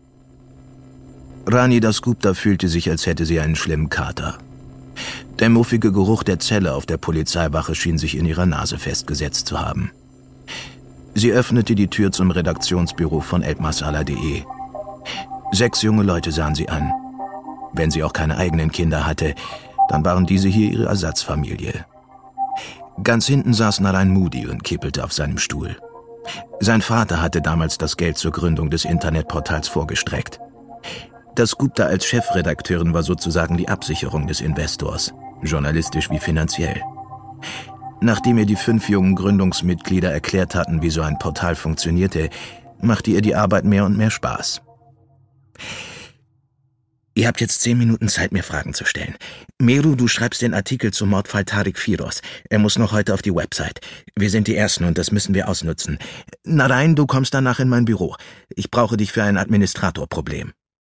Rani Dasgupta fühlte sich, als hätte sie einen schlimmen Kater. Der muffige Geruch der Zelle auf der Polizeiwache schien sich in ihrer Nase festgesetzt zu haben. Sie öffnete die Tür zum Redaktionsbüro von elbmasala.de. 6 junge Leute sahen sie an. Wenn sie auch keine eigenen Kinder hatte, dann waren diese hier ihre Ersatzfamilie. Ganz hinten saß Narain Modi und kippelte auf seinem Stuhl. Sein Vater hatte damals das Geld zur Gründung des Internetportals vorgestreckt. Dasgupta als Chefredakteurin war sozusagen die Absicherung des Investors, journalistisch wie finanziell. Nachdem ihr die 5 jungen Gründungsmitglieder erklärt hatten, wie so ein Portal funktionierte, machte ihr die Arbeit mehr und mehr Spaß. Ihr habt jetzt 10 Minuten Zeit, mir Fragen zu stellen. Meru, du schreibst den Artikel zum Mordfall Tariq Firoz. Er muss noch heute auf die Website. Wir sind die Ersten und das müssen wir ausnutzen. Narain, du kommst danach in mein Büro. Ich brauche dich für ein Administratorproblem.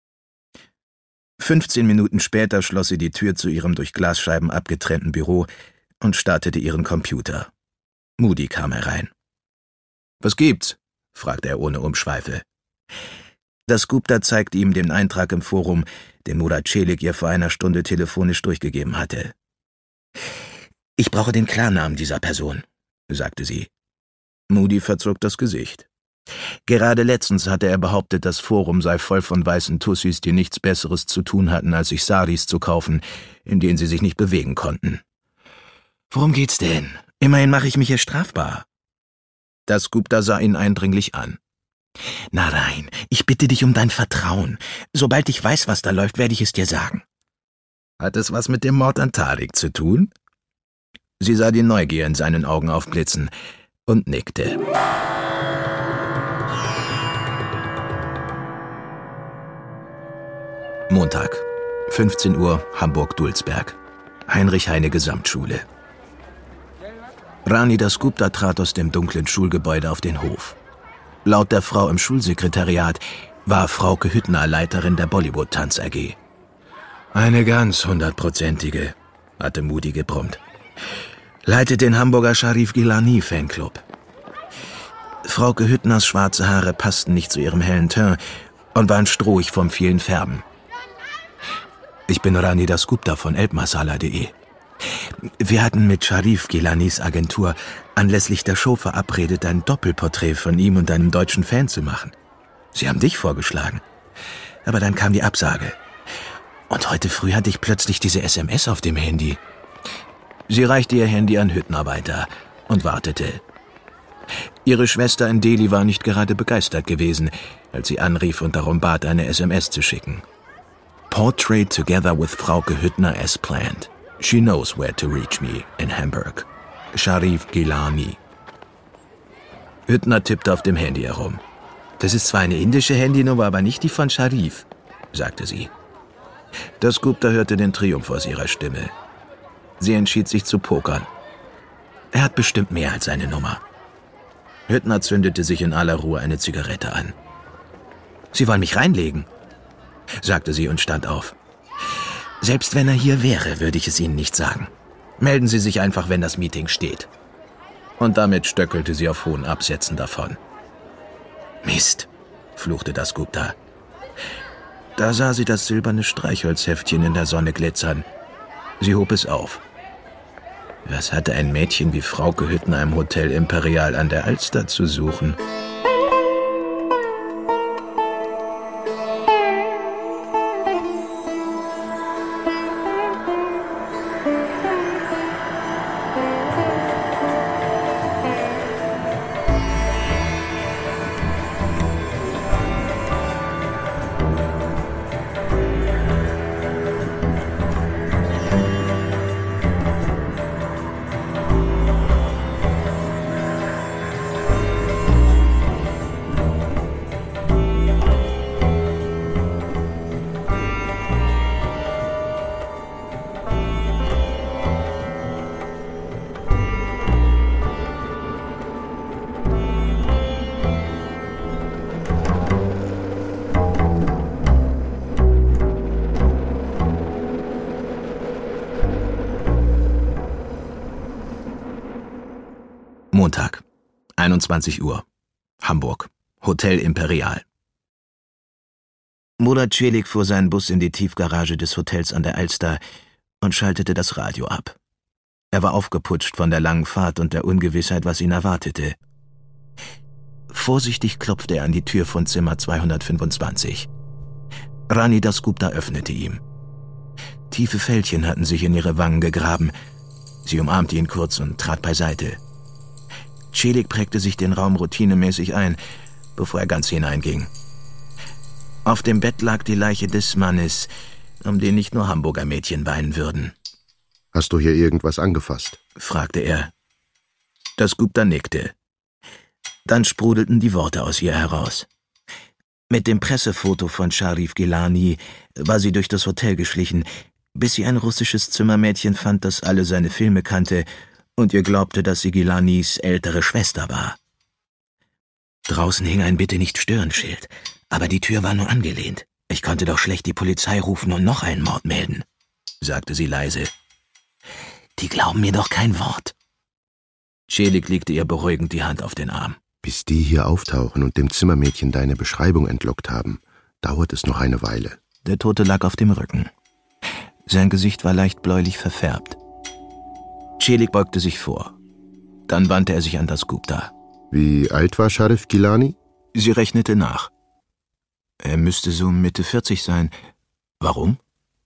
15 Minuten später schloss sie die Tür zu ihrem durch Glasscheiben abgetrennten Büro und startete ihren Computer. Modi kam herein. »Was gibt's?« fragte er ohne Umschweife. Dasgupta zeigte ihm den Eintrag im Forum, den Murat Celik ihr vor einer Stunde telefonisch durchgegeben hatte. »Ich brauche den Klarnamen dieser Person«, sagte sie. Modi verzog das Gesicht. Gerade letztens hatte er behauptet, das Forum sei voll von weißen Tussis, die nichts Besseres zu tun hatten, als sich Saris zu kaufen, in denen sie sich nicht bewegen konnten. »Worum geht's denn? Immerhin mache ich mich hier strafbar.« Dasgupta sah ihn eindringlich an. »Narain, ich bitte dich um dein Vertrauen. Sobald ich weiß, was da läuft, werde ich es dir sagen.« »Hat es was mit dem Mord an Tariq zu tun?« Sie sah die Neugier in seinen Augen aufblitzen und nickte. Montag, 15 Uhr, Hamburg-Dulsberg. Heinrich-Heine-Gesamtschule. Rani Dasgupta trat aus dem dunklen Schulgebäude auf den Hof. Laut der Frau im Schulsekretariat war Frauke Hüttner Leiterin der Bollywood-Tanz AG. »Eine ganz 100%ige«, hatte Modi gebrummt. »Leitet den Hamburger Sharif Gilani Fanclub.« Frauke Hüttners schwarze Haare passten nicht zu ihrem hellen Teint und waren strohig vom vielen Färben. »Ich bin Rani Dasgupta von elbmasala.de. Wir hatten mit Sharif Gilanis Agentur anlässlich der Show verabredet, ein Doppelporträt von ihm und einem deutschen Fan zu machen. Sie haben dich vorgeschlagen. Aber dann kam die Absage. Und heute früh hatte ich plötzlich diese SMS auf dem Handy.« Sie reichte ihr Handy an Hüttner weiter und wartete. Ihre Schwester in Delhi war nicht gerade begeistert gewesen, als sie anrief und darum bat, eine SMS zu schicken. Portrait together with Frauke Hüttner as planned. She knows where to reach me in Hamburg. Sharif Gilani. Hüttner tippte auf dem Handy herum. »Das ist zwar eine indische Handynummer, aber nicht die von Sharif«, sagte sie. Dasgupta hörte den Triumph aus ihrer Stimme. Sie entschied sich zu pokern. Er hat bestimmt mehr als eine Nummer. Hüttner zündete sich in aller Ruhe eine Zigarette an. »Sie wollen mich reinlegen?« sagte sie und stand auf. »Selbst wenn er hier wäre, würde ich es Ihnen nicht sagen. Melden Sie sich einfach, wenn das Meeting steht.« Und damit stöckelte sie auf hohen Absätzen davon. »Mist«, fluchte Dasgupta. Da sah sie das silberne Streichholzheftchen in der Sonne glitzern. Sie hob es auf. Was hatte ein Mädchen wie Frauke Hüttner im Hotel Imperial an der Alster zu suchen? Montag, 21 Uhr, Hamburg, Hotel Imperial. Murat Çelik fuhr seinen Bus in die Tiefgarage des Hotels an der Alster und schaltete das Radio ab. Er war aufgeputscht von der langen Fahrt und der Ungewissheit, was ihn erwartete. Vorsichtig klopfte er an die Tür von Zimmer 225. Rani Dasgupta öffnete ihm. Tiefe Fältchen hatten sich in ihre Wangen gegraben. Sie umarmte ihn kurz und trat beiseite. Çelik prägte sich den Raum routinemäßig ein, bevor er ganz hineinging. Auf dem Bett lag die Leiche des Mannes, um den nicht nur Hamburger Mädchen weinen würden. »Hast du hier irgendwas angefasst?« fragte er. Dasgupta nickte. Dann sprudelten die Worte aus ihr heraus. Mit dem Pressefoto von Sharif Gilani war sie durch das Hotel geschlichen, bis sie ein russisches Zimmermädchen fand, das alle seine Filme kannte und ihr glaubte, dass sie Gilanis ältere Schwester war. Draußen hing ein Bitte-nicht-stören-Schild, aber die Tür war nur angelehnt. Ich konnte doch schlecht die Polizei rufen und noch einen Mord melden, sagte sie leise. Die glauben mir doch kein Wort. Çelik legte ihr beruhigend die Hand auf den Arm. Bis die hier auftauchen und dem Zimmermädchen deine Beschreibung entlockt haben, dauert es noch eine Weile. Der Tote lag auf dem Rücken. Sein Gesicht war leicht bläulich verfärbt. Çelik beugte sich vor. Dann wandte er sich an Dasgupta. Wie alt war Sharif Gilani? Sie rechnete nach. Er müsste so Mitte 40 sein. Warum?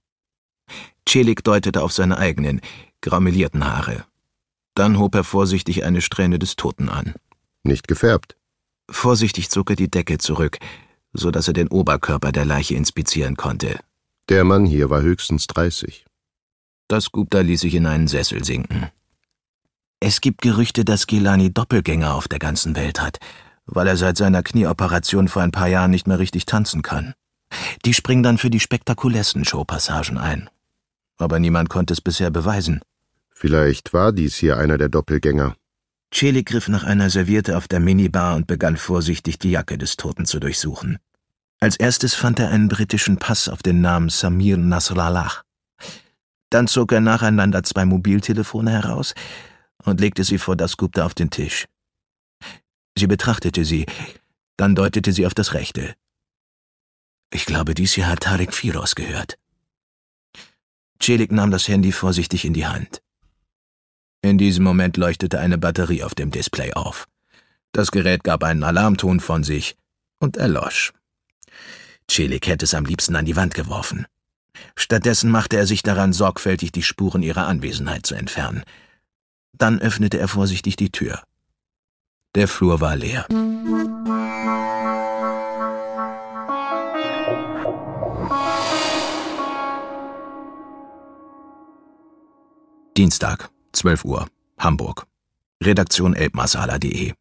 Çelik deutete auf seine eigenen, graumelierten Haare. Dann hob er vorsichtig eine Strähne des Toten an. Nicht gefärbt. Vorsichtig zog er die Decke zurück, so dass er den Oberkörper der Leiche inspizieren konnte. Der Mann hier war höchstens 30. Dasgupta ließ sich in einen Sessel sinken. Es gibt Gerüchte, dass Gilani Doppelgänger auf der ganzen Welt hat, weil er seit seiner Knieoperation vor ein paar Jahren nicht mehr richtig tanzen kann. Die springen dann für die spektakulären Showpassagen ein. Aber niemand konnte es bisher beweisen. Vielleicht war dies hier einer der Doppelgänger. Çelik griff nach einer Serviette auf der Minibar und begann vorsichtig, die Jacke des Toten zu durchsuchen. Als erstes fand er einen britischen Pass auf den Namen Samir Nasrallah. Dann zog er nacheinander 2 Mobiltelefone heraus und legte sie vor Dasgupta auf den Tisch. Sie betrachtete sie, dann deutete sie auf das rechte. Ich glaube, dies hier hat Tarek Firoz gehört. Çelik nahm das Handy vorsichtig in die Hand. In diesem Moment leuchtete eine Batterie auf dem Display auf. Das Gerät gab einen Alarmton von sich und erlosch. Çelik hätte es am liebsten an die Wand geworfen. Stattdessen machte er sich daran, sorgfältig die Spuren ihrer Anwesenheit zu entfernen. Dann öffnete er vorsichtig die Tür. Der Flur war leer. Dienstag, 12 Uhr, Hamburg. Redaktion elbmasala.de.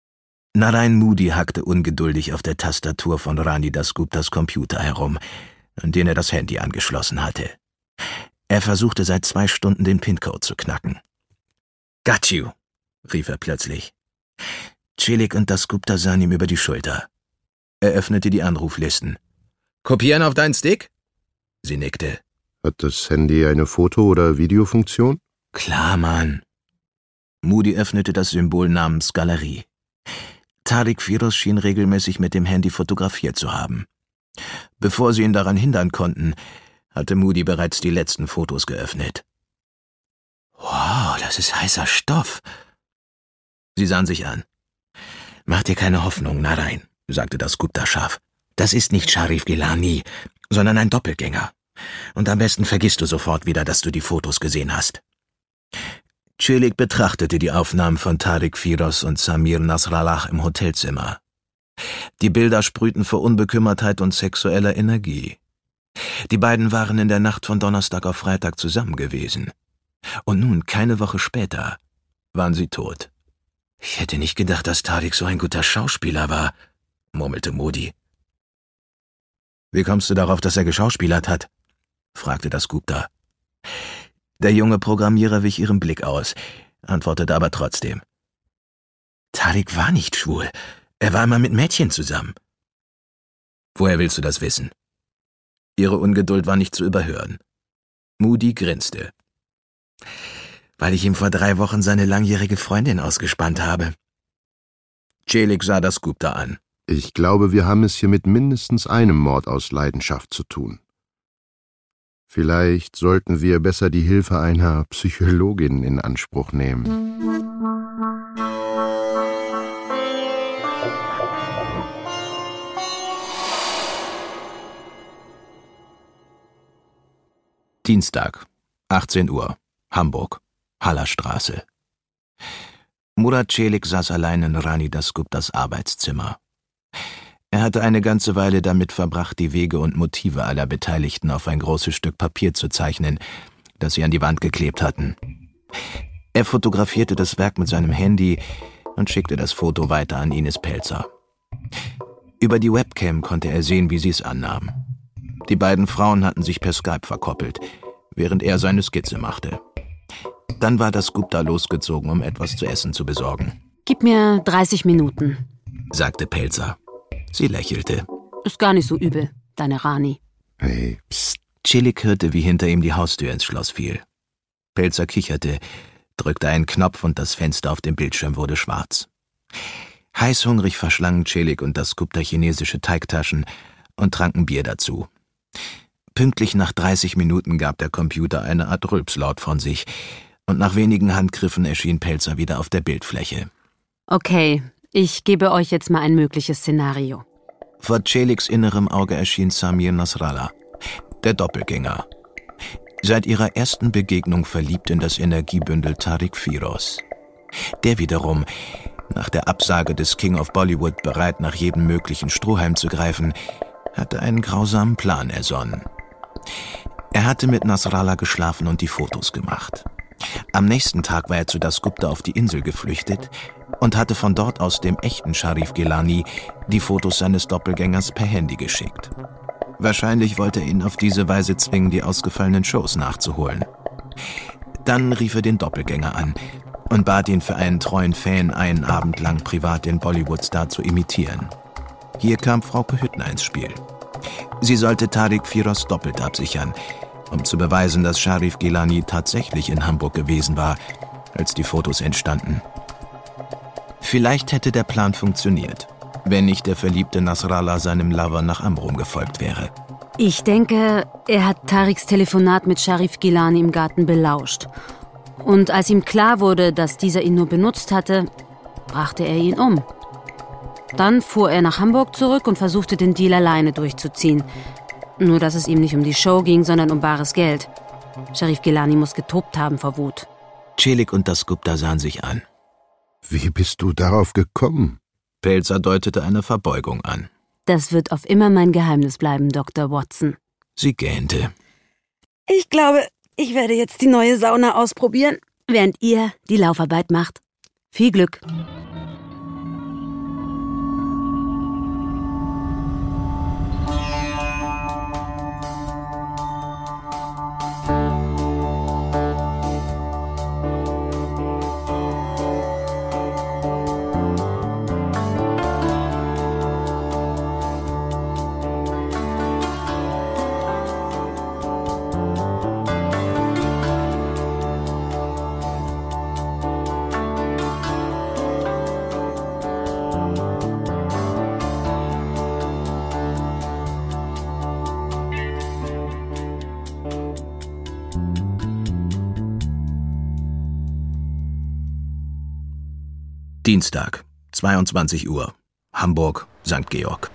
Narain Moody hackte ungeduldig auf der Tastatur von Rani Dasguptas Computer herum. an den er das Handy angeschlossen hatte. Er versuchte seit 2 Stunden den PIN-Code zu knacken. »Got you«, rief er plötzlich. Celik und Dasgupta sahen ihm über die Schulter. Er öffnete die Anruflisten. »Kopieren auf deinen Stick?« Sie nickte. »Hat das Handy eine Foto- oder Videofunktion?« »Klar, Mann.« Moody öffnete das Symbol namens Galerie. Tariq Firoz schien regelmäßig mit dem Handy fotografiert zu haben. Bevor sie ihn daran hindern konnten, hatte Moody bereits die letzten Fotos geöffnet. »Wow, das ist heißer Stoff.« Sie sahen sich an. »Mach dir keine Hoffnung, Narain«, sagte Dasgupta scharf. »Das ist nicht Sharif Gilani, sondern ein Doppelgänger. Und am besten vergisst du sofort wieder, dass du die Fotos gesehen hast.« Celik betrachtete die Aufnahmen von Tariq Firoz und Samir Nasrallah im Hotelzimmer. Die Bilder sprühten vor Unbekümmertheit und sexueller Energie. Die beiden waren in der Nacht von Donnerstag auf Freitag zusammen gewesen. Und nun, keine Woche später, waren sie tot. »Ich hätte nicht gedacht, dass Tariq so ein guter Schauspieler war«, murmelte Moody. »Wie kommst du darauf, dass er geschauspielert hat?« fragte Dasgupta. Der junge Programmierer wich ihrem Blick aus, antwortete aber trotzdem. »Tariq war nicht schwul. Er war immer mit Mädchen zusammen.« »Woher willst du das wissen?« Ihre Ungeduld war nicht zu überhören. Moody grinste. »Weil ich ihm vor 3 Wochen seine langjährige Freundin ausgespannt habe.« Celik sah Dasgupta an. »Ich glaube, wir haben es hier mit mindestens einem Mord aus Leidenschaft zu tun. Vielleicht sollten wir besser die Hilfe einer Psychologin in Anspruch nehmen.« Dienstag, 18 Uhr, Hamburg, Hallerstraße. Murat Celik saß allein in Rani Dasguptas Arbeitszimmer. Er hatte eine ganze Weile damit verbracht, die Wege und Motive aller Beteiligten auf ein großes Stück Papier zu zeichnen, das sie an die Wand geklebt hatten. Er fotografierte das Werk mit seinem Handy und schickte das Foto weiter an Ines Pelzer. Über die Webcam konnte er sehen, wie sie es annahm. Die beiden Frauen hatten sich per Skype verkoppelt, während er seine Skizze machte. Dann war Dasgupta losgezogen, um etwas zu essen zu besorgen. »Gib mir 30 Minuten«, sagte Pelzer. Sie lächelte. »Ist gar nicht so übel, deine Rani.« »Hey, psst.« Celik hörte, wie hinter ihm die Haustür ins Schloss fiel. Pelzer kicherte, drückte einen Knopf und das Fenster auf dem Bildschirm wurde schwarz. Heißhungrig verschlangen Celik und Dasgupta chinesische Teigtaschen und tranken Bier dazu. Pünktlich nach 30 Minuten gab der Computer eine Art Rülpslaut von sich und nach wenigen Handgriffen erschien Pelzer wieder auf der Bildfläche. »Okay, ich gebe euch jetzt mal ein mögliches Szenario.« Vor Celiks innerem Auge erschien Samir Nasrallah, der Doppelgänger. Seit ihrer ersten Begegnung verliebt in das Energiebündel Tariq Firoz. Der wiederum, nach der Absage des King of Bollywood bereit, nach jedem möglichen Strohhalm zu greifen, hatte einen grausamen Plan ersonnen. Er hatte mit Nasrallah geschlafen und die Fotos gemacht. Am nächsten Tag war er zu Dasgupta auf die Insel geflüchtet und hatte von dort aus dem echten Sharif Gilani die Fotos seines Doppelgängers per Handy geschickt. Wahrscheinlich wollte er ihn auf diese Weise zwingen, die ausgefallenen Shows nachzuholen. Dann rief er den Doppelgänger an und bat ihn für einen treuen Fan, einen Abend lang privat den Bollywood-Star zu imitieren. Hier kam Frauke Hüttner ins Spiel. Sie sollte Tariq Firoz doppelt absichern, um zu beweisen, dass Sharif Gilani tatsächlich in Hamburg gewesen war, als die Fotos entstanden. Vielleicht hätte der Plan funktioniert, wenn nicht der verliebte Nasrallah seinem Lover nach Amrum gefolgt wäre. Ich denke, er hat Tariqs Telefonat mit Sharif Gilani im Garten belauscht. Und als ihm klar wurde, dass dieser ihn nur benutzt hatte, brachte er ihn um. Dann fuhr er nach Hamburg zurück und versuchte, den Deal alleine durchzuziehen. Nur, dass es ihm nicht um die Show ging, sondern um bares Geld. Sharif Gilani muss getobt haben vor Wut. Celik und Dasgupta sahen sich an. »Wie bist du darauf gekommen?« Pelzer deutete eine Verbeugung an. »Das wird auf immer mein Geheimnis bleiben, Dr. Watson.« Sie gähnte. »Ich glaube, ich werde jetzt die neue Sauna ausprobieren, während ihr die Laufarbeit macht. Viel Glück!« Dienstag, 22 Uhr, Hamburg, St. Georg.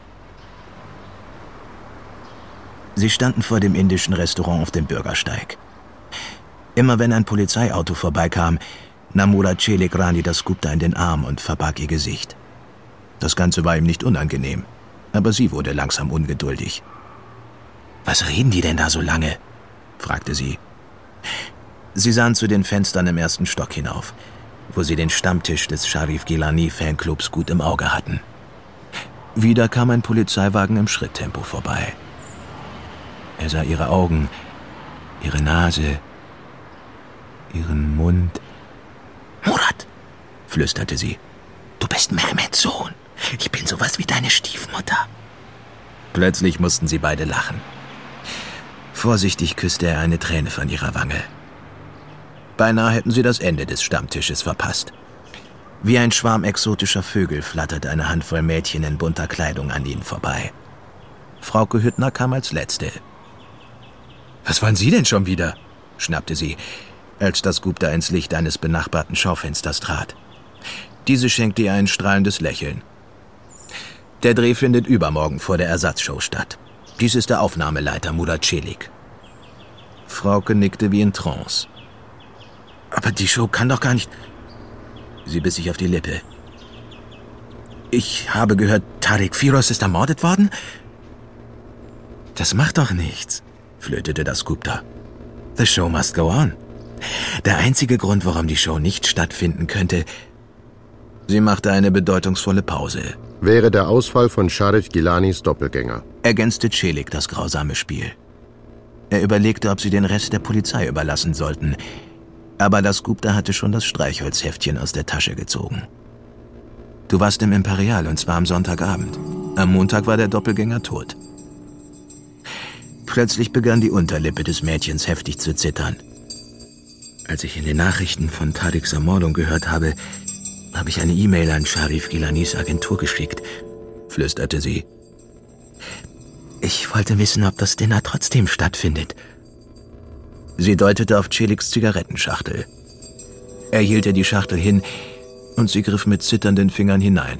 Sie standen vor dem indischen Restaurant auf dem Bürgersteig. Immer wenn ein Polizeiauto vorbeikam, nahm Mullah Çelik Rani Dasgupta in den Arm und verbarg ihr Gesicht. Das Ganze war ihm nicht unangenehm, aber sie wurde langsam ungeduldig. »Was reden die denn da so lange?« fragte sie. Sie sahen zu den Fenstern im 1. Stock hinauf, wo sie den Stammtisch des Sharif Gilani-Fanclubs gut im Auge hatten. Wieder kam ein Polizeiwagen im Schritttempo vorbei. Er sah ihre Augen, ihre Nase, ihren Mund. »Murat«, flüsterte sie, »du bist Mehmeds Sohn. Ich bin sowas wie deine Stiefmutter.« Plötzlich mussten sie beide lachen. Vorsichtig küsste er eine Träne von ihrer Wange. Beinahe hätten sie das Ende des Stammtisches verpasst. Wie ein Schwarm exotischer Vögel flatterte eine Handvoll Mädchen in bunter Kleidung an ihnen vorbei. Frauke Hüttner kam als Letzte. »Was wollen Sie denn schon wieder?« schnappte sie, als Dasgupta ins Licht eines benachbarten Schaufensters trat. Diese schenkte ihr ein strahlendes Lächeln. »Der Dreh findet übermorgen vor der Ersatzshow statt. Dies ist der Aufnahmeleiter Mullah Çelik.« Frauke nickte wie in Trance. »Aber die Show kann doch gar nicht...« Sie biss sich auf die Lippe. »Ich habe gehört, Tariq Firoz ist ermordet worden?« »Das macht doch nichts«, flötete Dasgupta. »The show must go on. Der einzige Grund, warum die Show nicht stattfinden könnte...« Sie machte eine bedeutungsvolle Pause. »Wäre der Ausfall von Sharif Gilanis Doppelgänger«, ergänzte Çelik das grausame Spiel. Er überlegte, ob sie den Rest der Polizei überlassen sollten, aber Dasgupta hatte schon das Streichholzheftchen aus der Tasche gezogen. »Du warst im Imperial, und zwar am Sonntagabend. Am Montag war der Doppelgänger tot.« Plötzlich begann die Unterlippe des Mädchens heftig zu zittern. »Als ich in den Nachrichten von Tariqs Ermordung gehört habe ich eine E-Mail an Sharif Gilanis Agentur geschickt«, flüsterte sie. »Ich wollte wissen, ob das Dinner trotzdem stattfindet.« Sie deutete auf Çeliks Zigarettenschachtel. Er hielt ihr die Schachtel hin und sie griff mit zitternden Fingern hinein.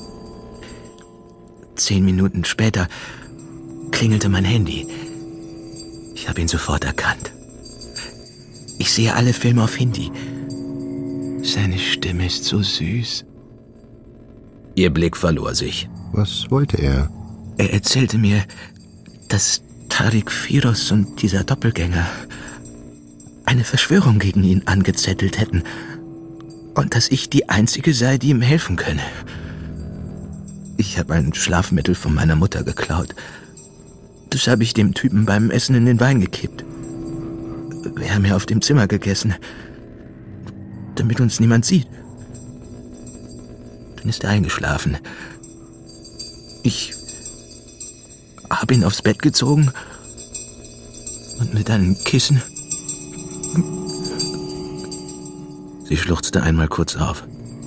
10 Minuten später klingelte mein Handy. Ich habe ihn sofort erkannt. Ich sehe alle Filme auf Hindi. Seine Stimme ist so süß. Ihr Blick verlor sich. Was wollte er? Er erzählte mir, dass Tariq Firoz und dieser Doppelgänger eine Verschwörung gegen ihn angezettelt hätten und dass ich die Einzige sei, die ihm helfen könne. Ich habe ein Schlafmittel von meiner Mutter geklaut. Das habe ich dem Typen beim Essen in den Wein gekippt. Wir haben ja auf dem Zimmer gegessen, damit uns niemand sieht. Dann ist er eingeschlafen. Ich habe ihn aufs Bett gezogen und mit einem Kissen... Sie schluchzte einmal kurz auf.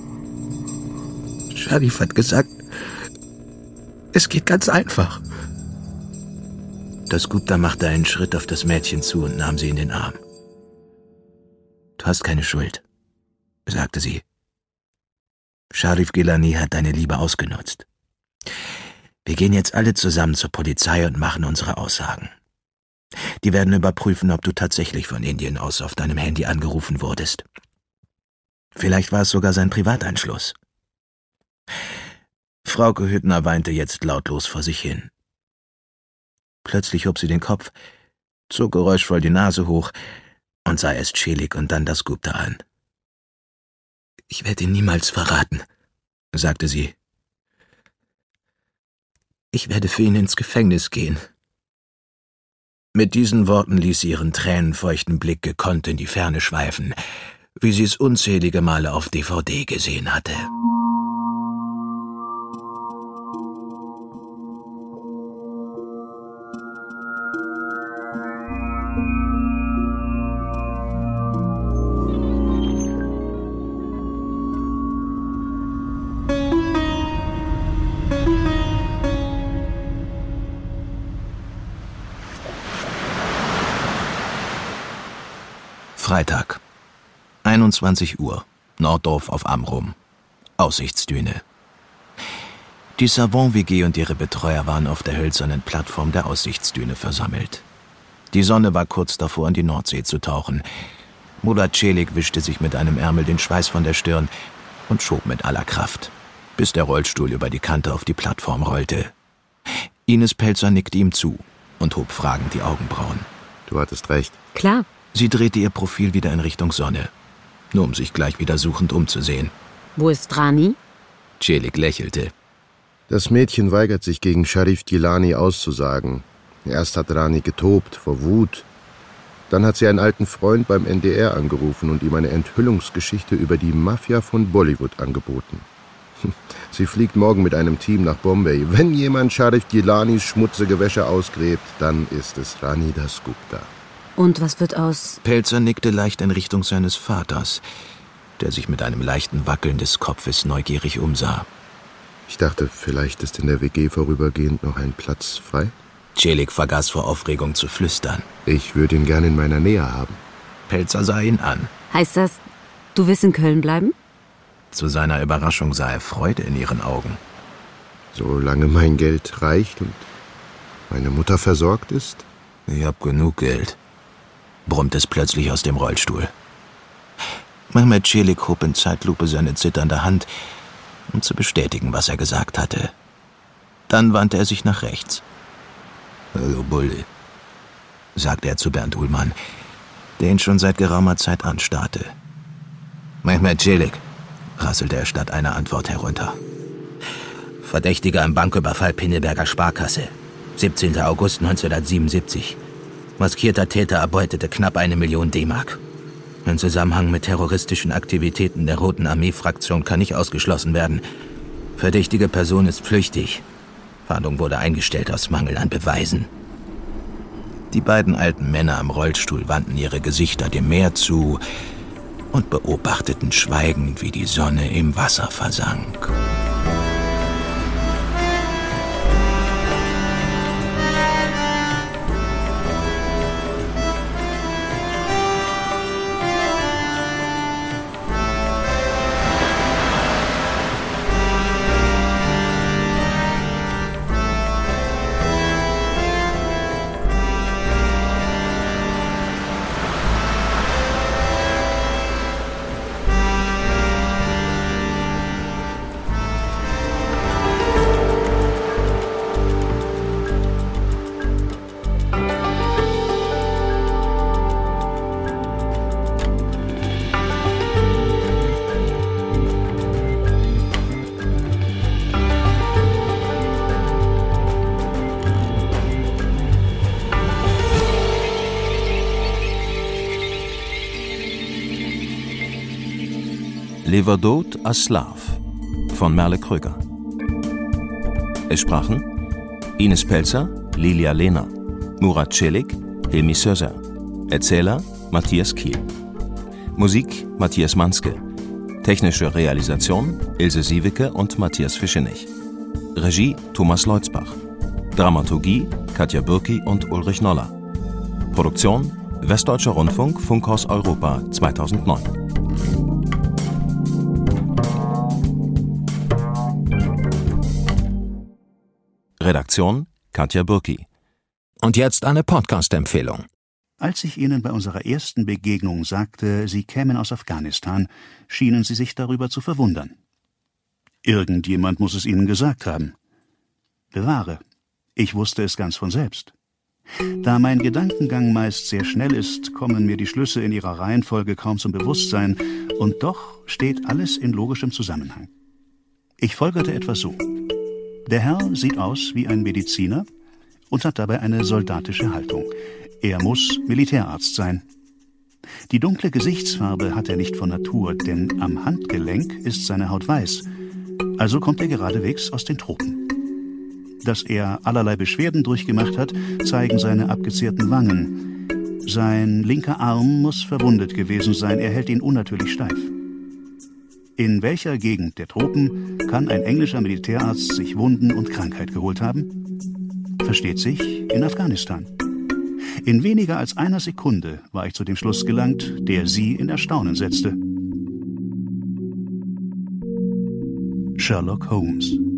Sharif hat gesagt, es geht ganz einfach. Dasgupta machte einen Schritt auf das Mädchen zu und nahm sie in den Arm. »Du hast keine Schuld«, sagte sie. »Sharif Gilani hat deine Liebe ausgenutzt. Wir gehen jetzt alle zusammen zur Polizei und machen unsere Aussagen. Die werden überprüfen, ob du tatsächlich von Indien aus auf deinem Handy angerufen wurdest. Vielleicht war es sogar sein Privateinschluss.« Frauke Hüttner weinte jetzt lautlos vor sich hin. Plötzlich hob sie den Kopf, zog geräuschvoll die Nase hoch und sah erst Çelik und dann Dasgupta an. »Ich werde ihn niemals verraten«, sagte sie. »Ich werde für ihn ins Gefängnis gehen.« Mit diesen Worten ließ sie ihren tränenfeuchten Blick gekonnt in die Ferne schweifen, wie sie es unzählige Male auf DVD gesehen hatte. Freitag, 21 Uhr, Norddorf auf Amrum. Aussichtsdüne. Die Savant-WG und ihre Betreuer waren auf der hölzernen Plattform der Aussichtsdüne versammelt. Die Sonne war kurz davor, in die Nordsee zu tauchen. Murat Celik wischte sich mit einem Ärmel den Schweiß von der Stirn und schob mit aller Kraft, bis der Rollstuhl über die Kante auf die Plattform rollte. Ines Pelzer nickte ihm zu und hob fragend die Augenbrauen. Du hattest recht. Klar. Sie drehte ihr Profil wieder in Richtung Sonne, nur um sich gleich wieder suchend umzusehen. Wo ist Rani? Celik lächelte. Das Mädchen weigert sich, gegen Sharif Gilani auszusagen. Erst hat Rani getobt vor Wut. Dann hat sie einen alten Freund beim NDR angerufen und ihm eine Enthüllungsgeschichte über die Mafia von Bollywood angeboten. Sie fliegt morgen mit einem Team nach Bombay. Wenn jemand Sharif Gilanis schmutzige Wäsche ausgräbt, dann ist es Rani Dasgupta. Und was wird aus... Pelzer nickte leicht in Richtung seines Vaters, der sich mit einem leichten Wackeln des Kopfes neugierig umsah. Ich dachte, vielleicht ist in der WG vorübergehend noch ein Platz frei? Celik vergaß vor Aufregung zu flüstern. Ich würde ihn gern in meiner Nähe haben. Pelzer sah ihn an. Heißt das, du willst in Köln bleiben? Zu seiner Überraschung sah er Freude in ihren Augen. Solange mein Geld reicht und meine Mutter versorgt ist? Ich hab genug Geld, brummte es plötzlich aus dem Rollstuhl. Mehmet Celik hob in Zeitlupe seine zitternde Hand, um zu bestätigen, was er gesagt hatte. Dann wandte er sich nach rechts. »Hallo, Bulle«, sagte er zu Bernd Uhlmann, der ihn schon seit geraumer Zeit anstarrte. »Mehmet Celik«, rasselte er statt einer Antwort herunter. »Verdächtiger im Banküberfall Pinneberger Sparkasse. 17. August 1977. Maskierter Täter erbeutete knapp 1 Million D-Mark. Im Zusammenhang mit terroristischen Aktivitäten der Roten Armee-Fraktion kann nicht ausgeschlossen werden. Verdächtige Person ist flüchtig. Fahndung wurde eingestellt aus Mangel an Beweisen.« Die beiden alten Männer am Rollstuhl wandten ihre Gesichter dem Meer zu und beobachteten schweigend, wie die Sonne im Wasser versank. Leverdot Aslav von Merle Kröger. Es sprachen Ines Pelzer, Lilia Lehner, Murat Celik, Hilmi Sözer. Erzähler Matthias Kiel. Musik Matthias Manske. Technische Realisation Ilse Siewicke und Matthias Fischenich. Regie Thomas Leutzbach. Dramaturgie Katja Bürki und Ulrich Noller. Produktion Westdeutscher Rundfunk, Funkhaus Europa 2009. Redaktion Katja Bürki. Und jetzt eine Podcast-Empfehlung. Als ich Ihnen bei unserer ersten Begegnung sagte, Sie kämen aus Afghanistan, schienen Sie sich darüber zu verwundern. Irgendjemand muss es Ihnen gesagt haben. Bewahre, ich wusste es ganz von selbst. Da mein Gedankengang meist sehr schnell ist, kommen mir die Schlüsse in ihrer Reihenfolge kaum zum Bewusstsein, und doch steht alles in logischem Zusammenhang. Ich folgerte etwa so. Der Herr sieht aus wie ein Mediziner und hat dabei eine soldatische Haltung. Er muss Militärarzt sein. Die dunkle Gesichtsfarbe hat er nicht von Natur, denn am Handgelenk ist seine Haut weiß. Also kommt er geradewegs aus den Tropen. Dass er allerlei Beschwerden durchgemacht hat, zeigen seine abgezehrten Wangen. Sein linker Arm muss verwundet gewesen sein, er hält ihn unnatürlich steif. In welcher Gegend der Tropen kann ein englischer Militärarzt sich Wunden und Krankheit geholt haben? Versteht sich, in Afghanistan. In weniger als einer Sekunde war ich zu dem Schluss gelangt, der Sie in Erstaunen setzte. Sherlock Holmes.